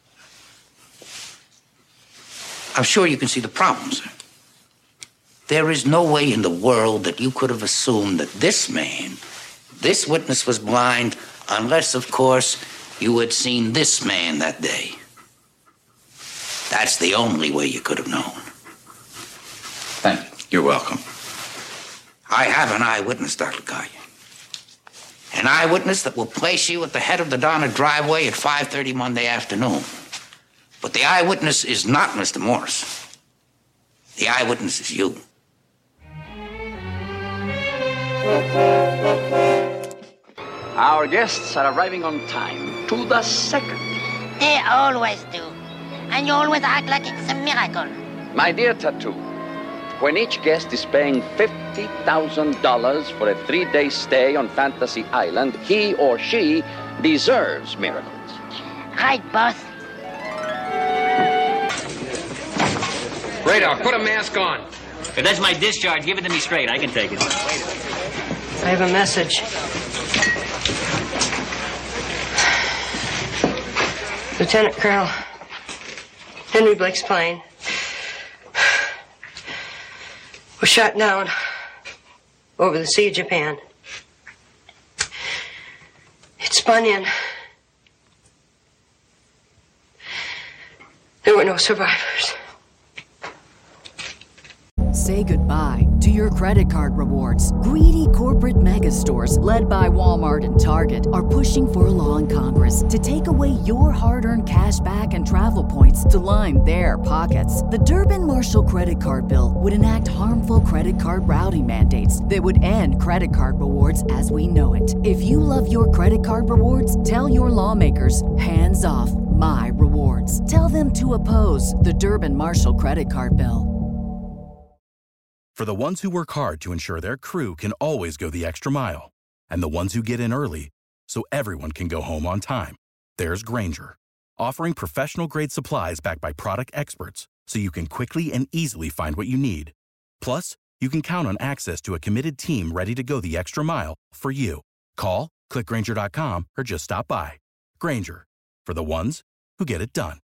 I'm sure you can see the problem, sir. There is no way in the world that you could have assumed that this man, this witness, was blind, unless, of course, you had seen this man that day. That's the only way you could have known. Thank you. You're welcome. I have an eyewitness, Doctor Collier. An eyewitness that will place you at the head of the Donna driveway at five thirty Monday afternoon. But the eyewitness is not Mister Morris. The eyewitness is you. Our guests are arriving on time, to the second. They always do. And you always act like it's a miracle. My dear Tattoo, when each guest is paying fifty thousand dollars for a three-day stay on Fantasy Island, he or she deserves miracles. Right, boss. Radar, put a mask on. If that's my discharge, give it to me straight. I can take it. I have a message. Lieutenant Colonel, Henry Blake's plane was shot down over the Sea of Japan. It spun in. There were no survivors. Say goodbye to your credit card rewards. Greedy corporate mega stores, led by Walmart and Target, are pushing for a law in Congress to take away your hard-earned cash back and travel points to line their pockets. The Durbin-Marshall credit card bill would enact harmful credit card routing mandates that would end credit card rewards as we know it. If you love your credit card rewards, tell your lawmakers, hands off my rewards. Tell them to oppose the Durbin-Marshall credit card bill. For the ones who work hard to ensure their crew can always go the extra mile, and the ones who get in early so everyone can go home on time, there's Grainger, offering professional-grade supplies backed by product experts so you can quickly and easily find what you need. Plus, you can count on access to a committed team ready to go the extra mile for you. Call, click Grainger dot com, or just stop by. Grainger, for the ones who get it done.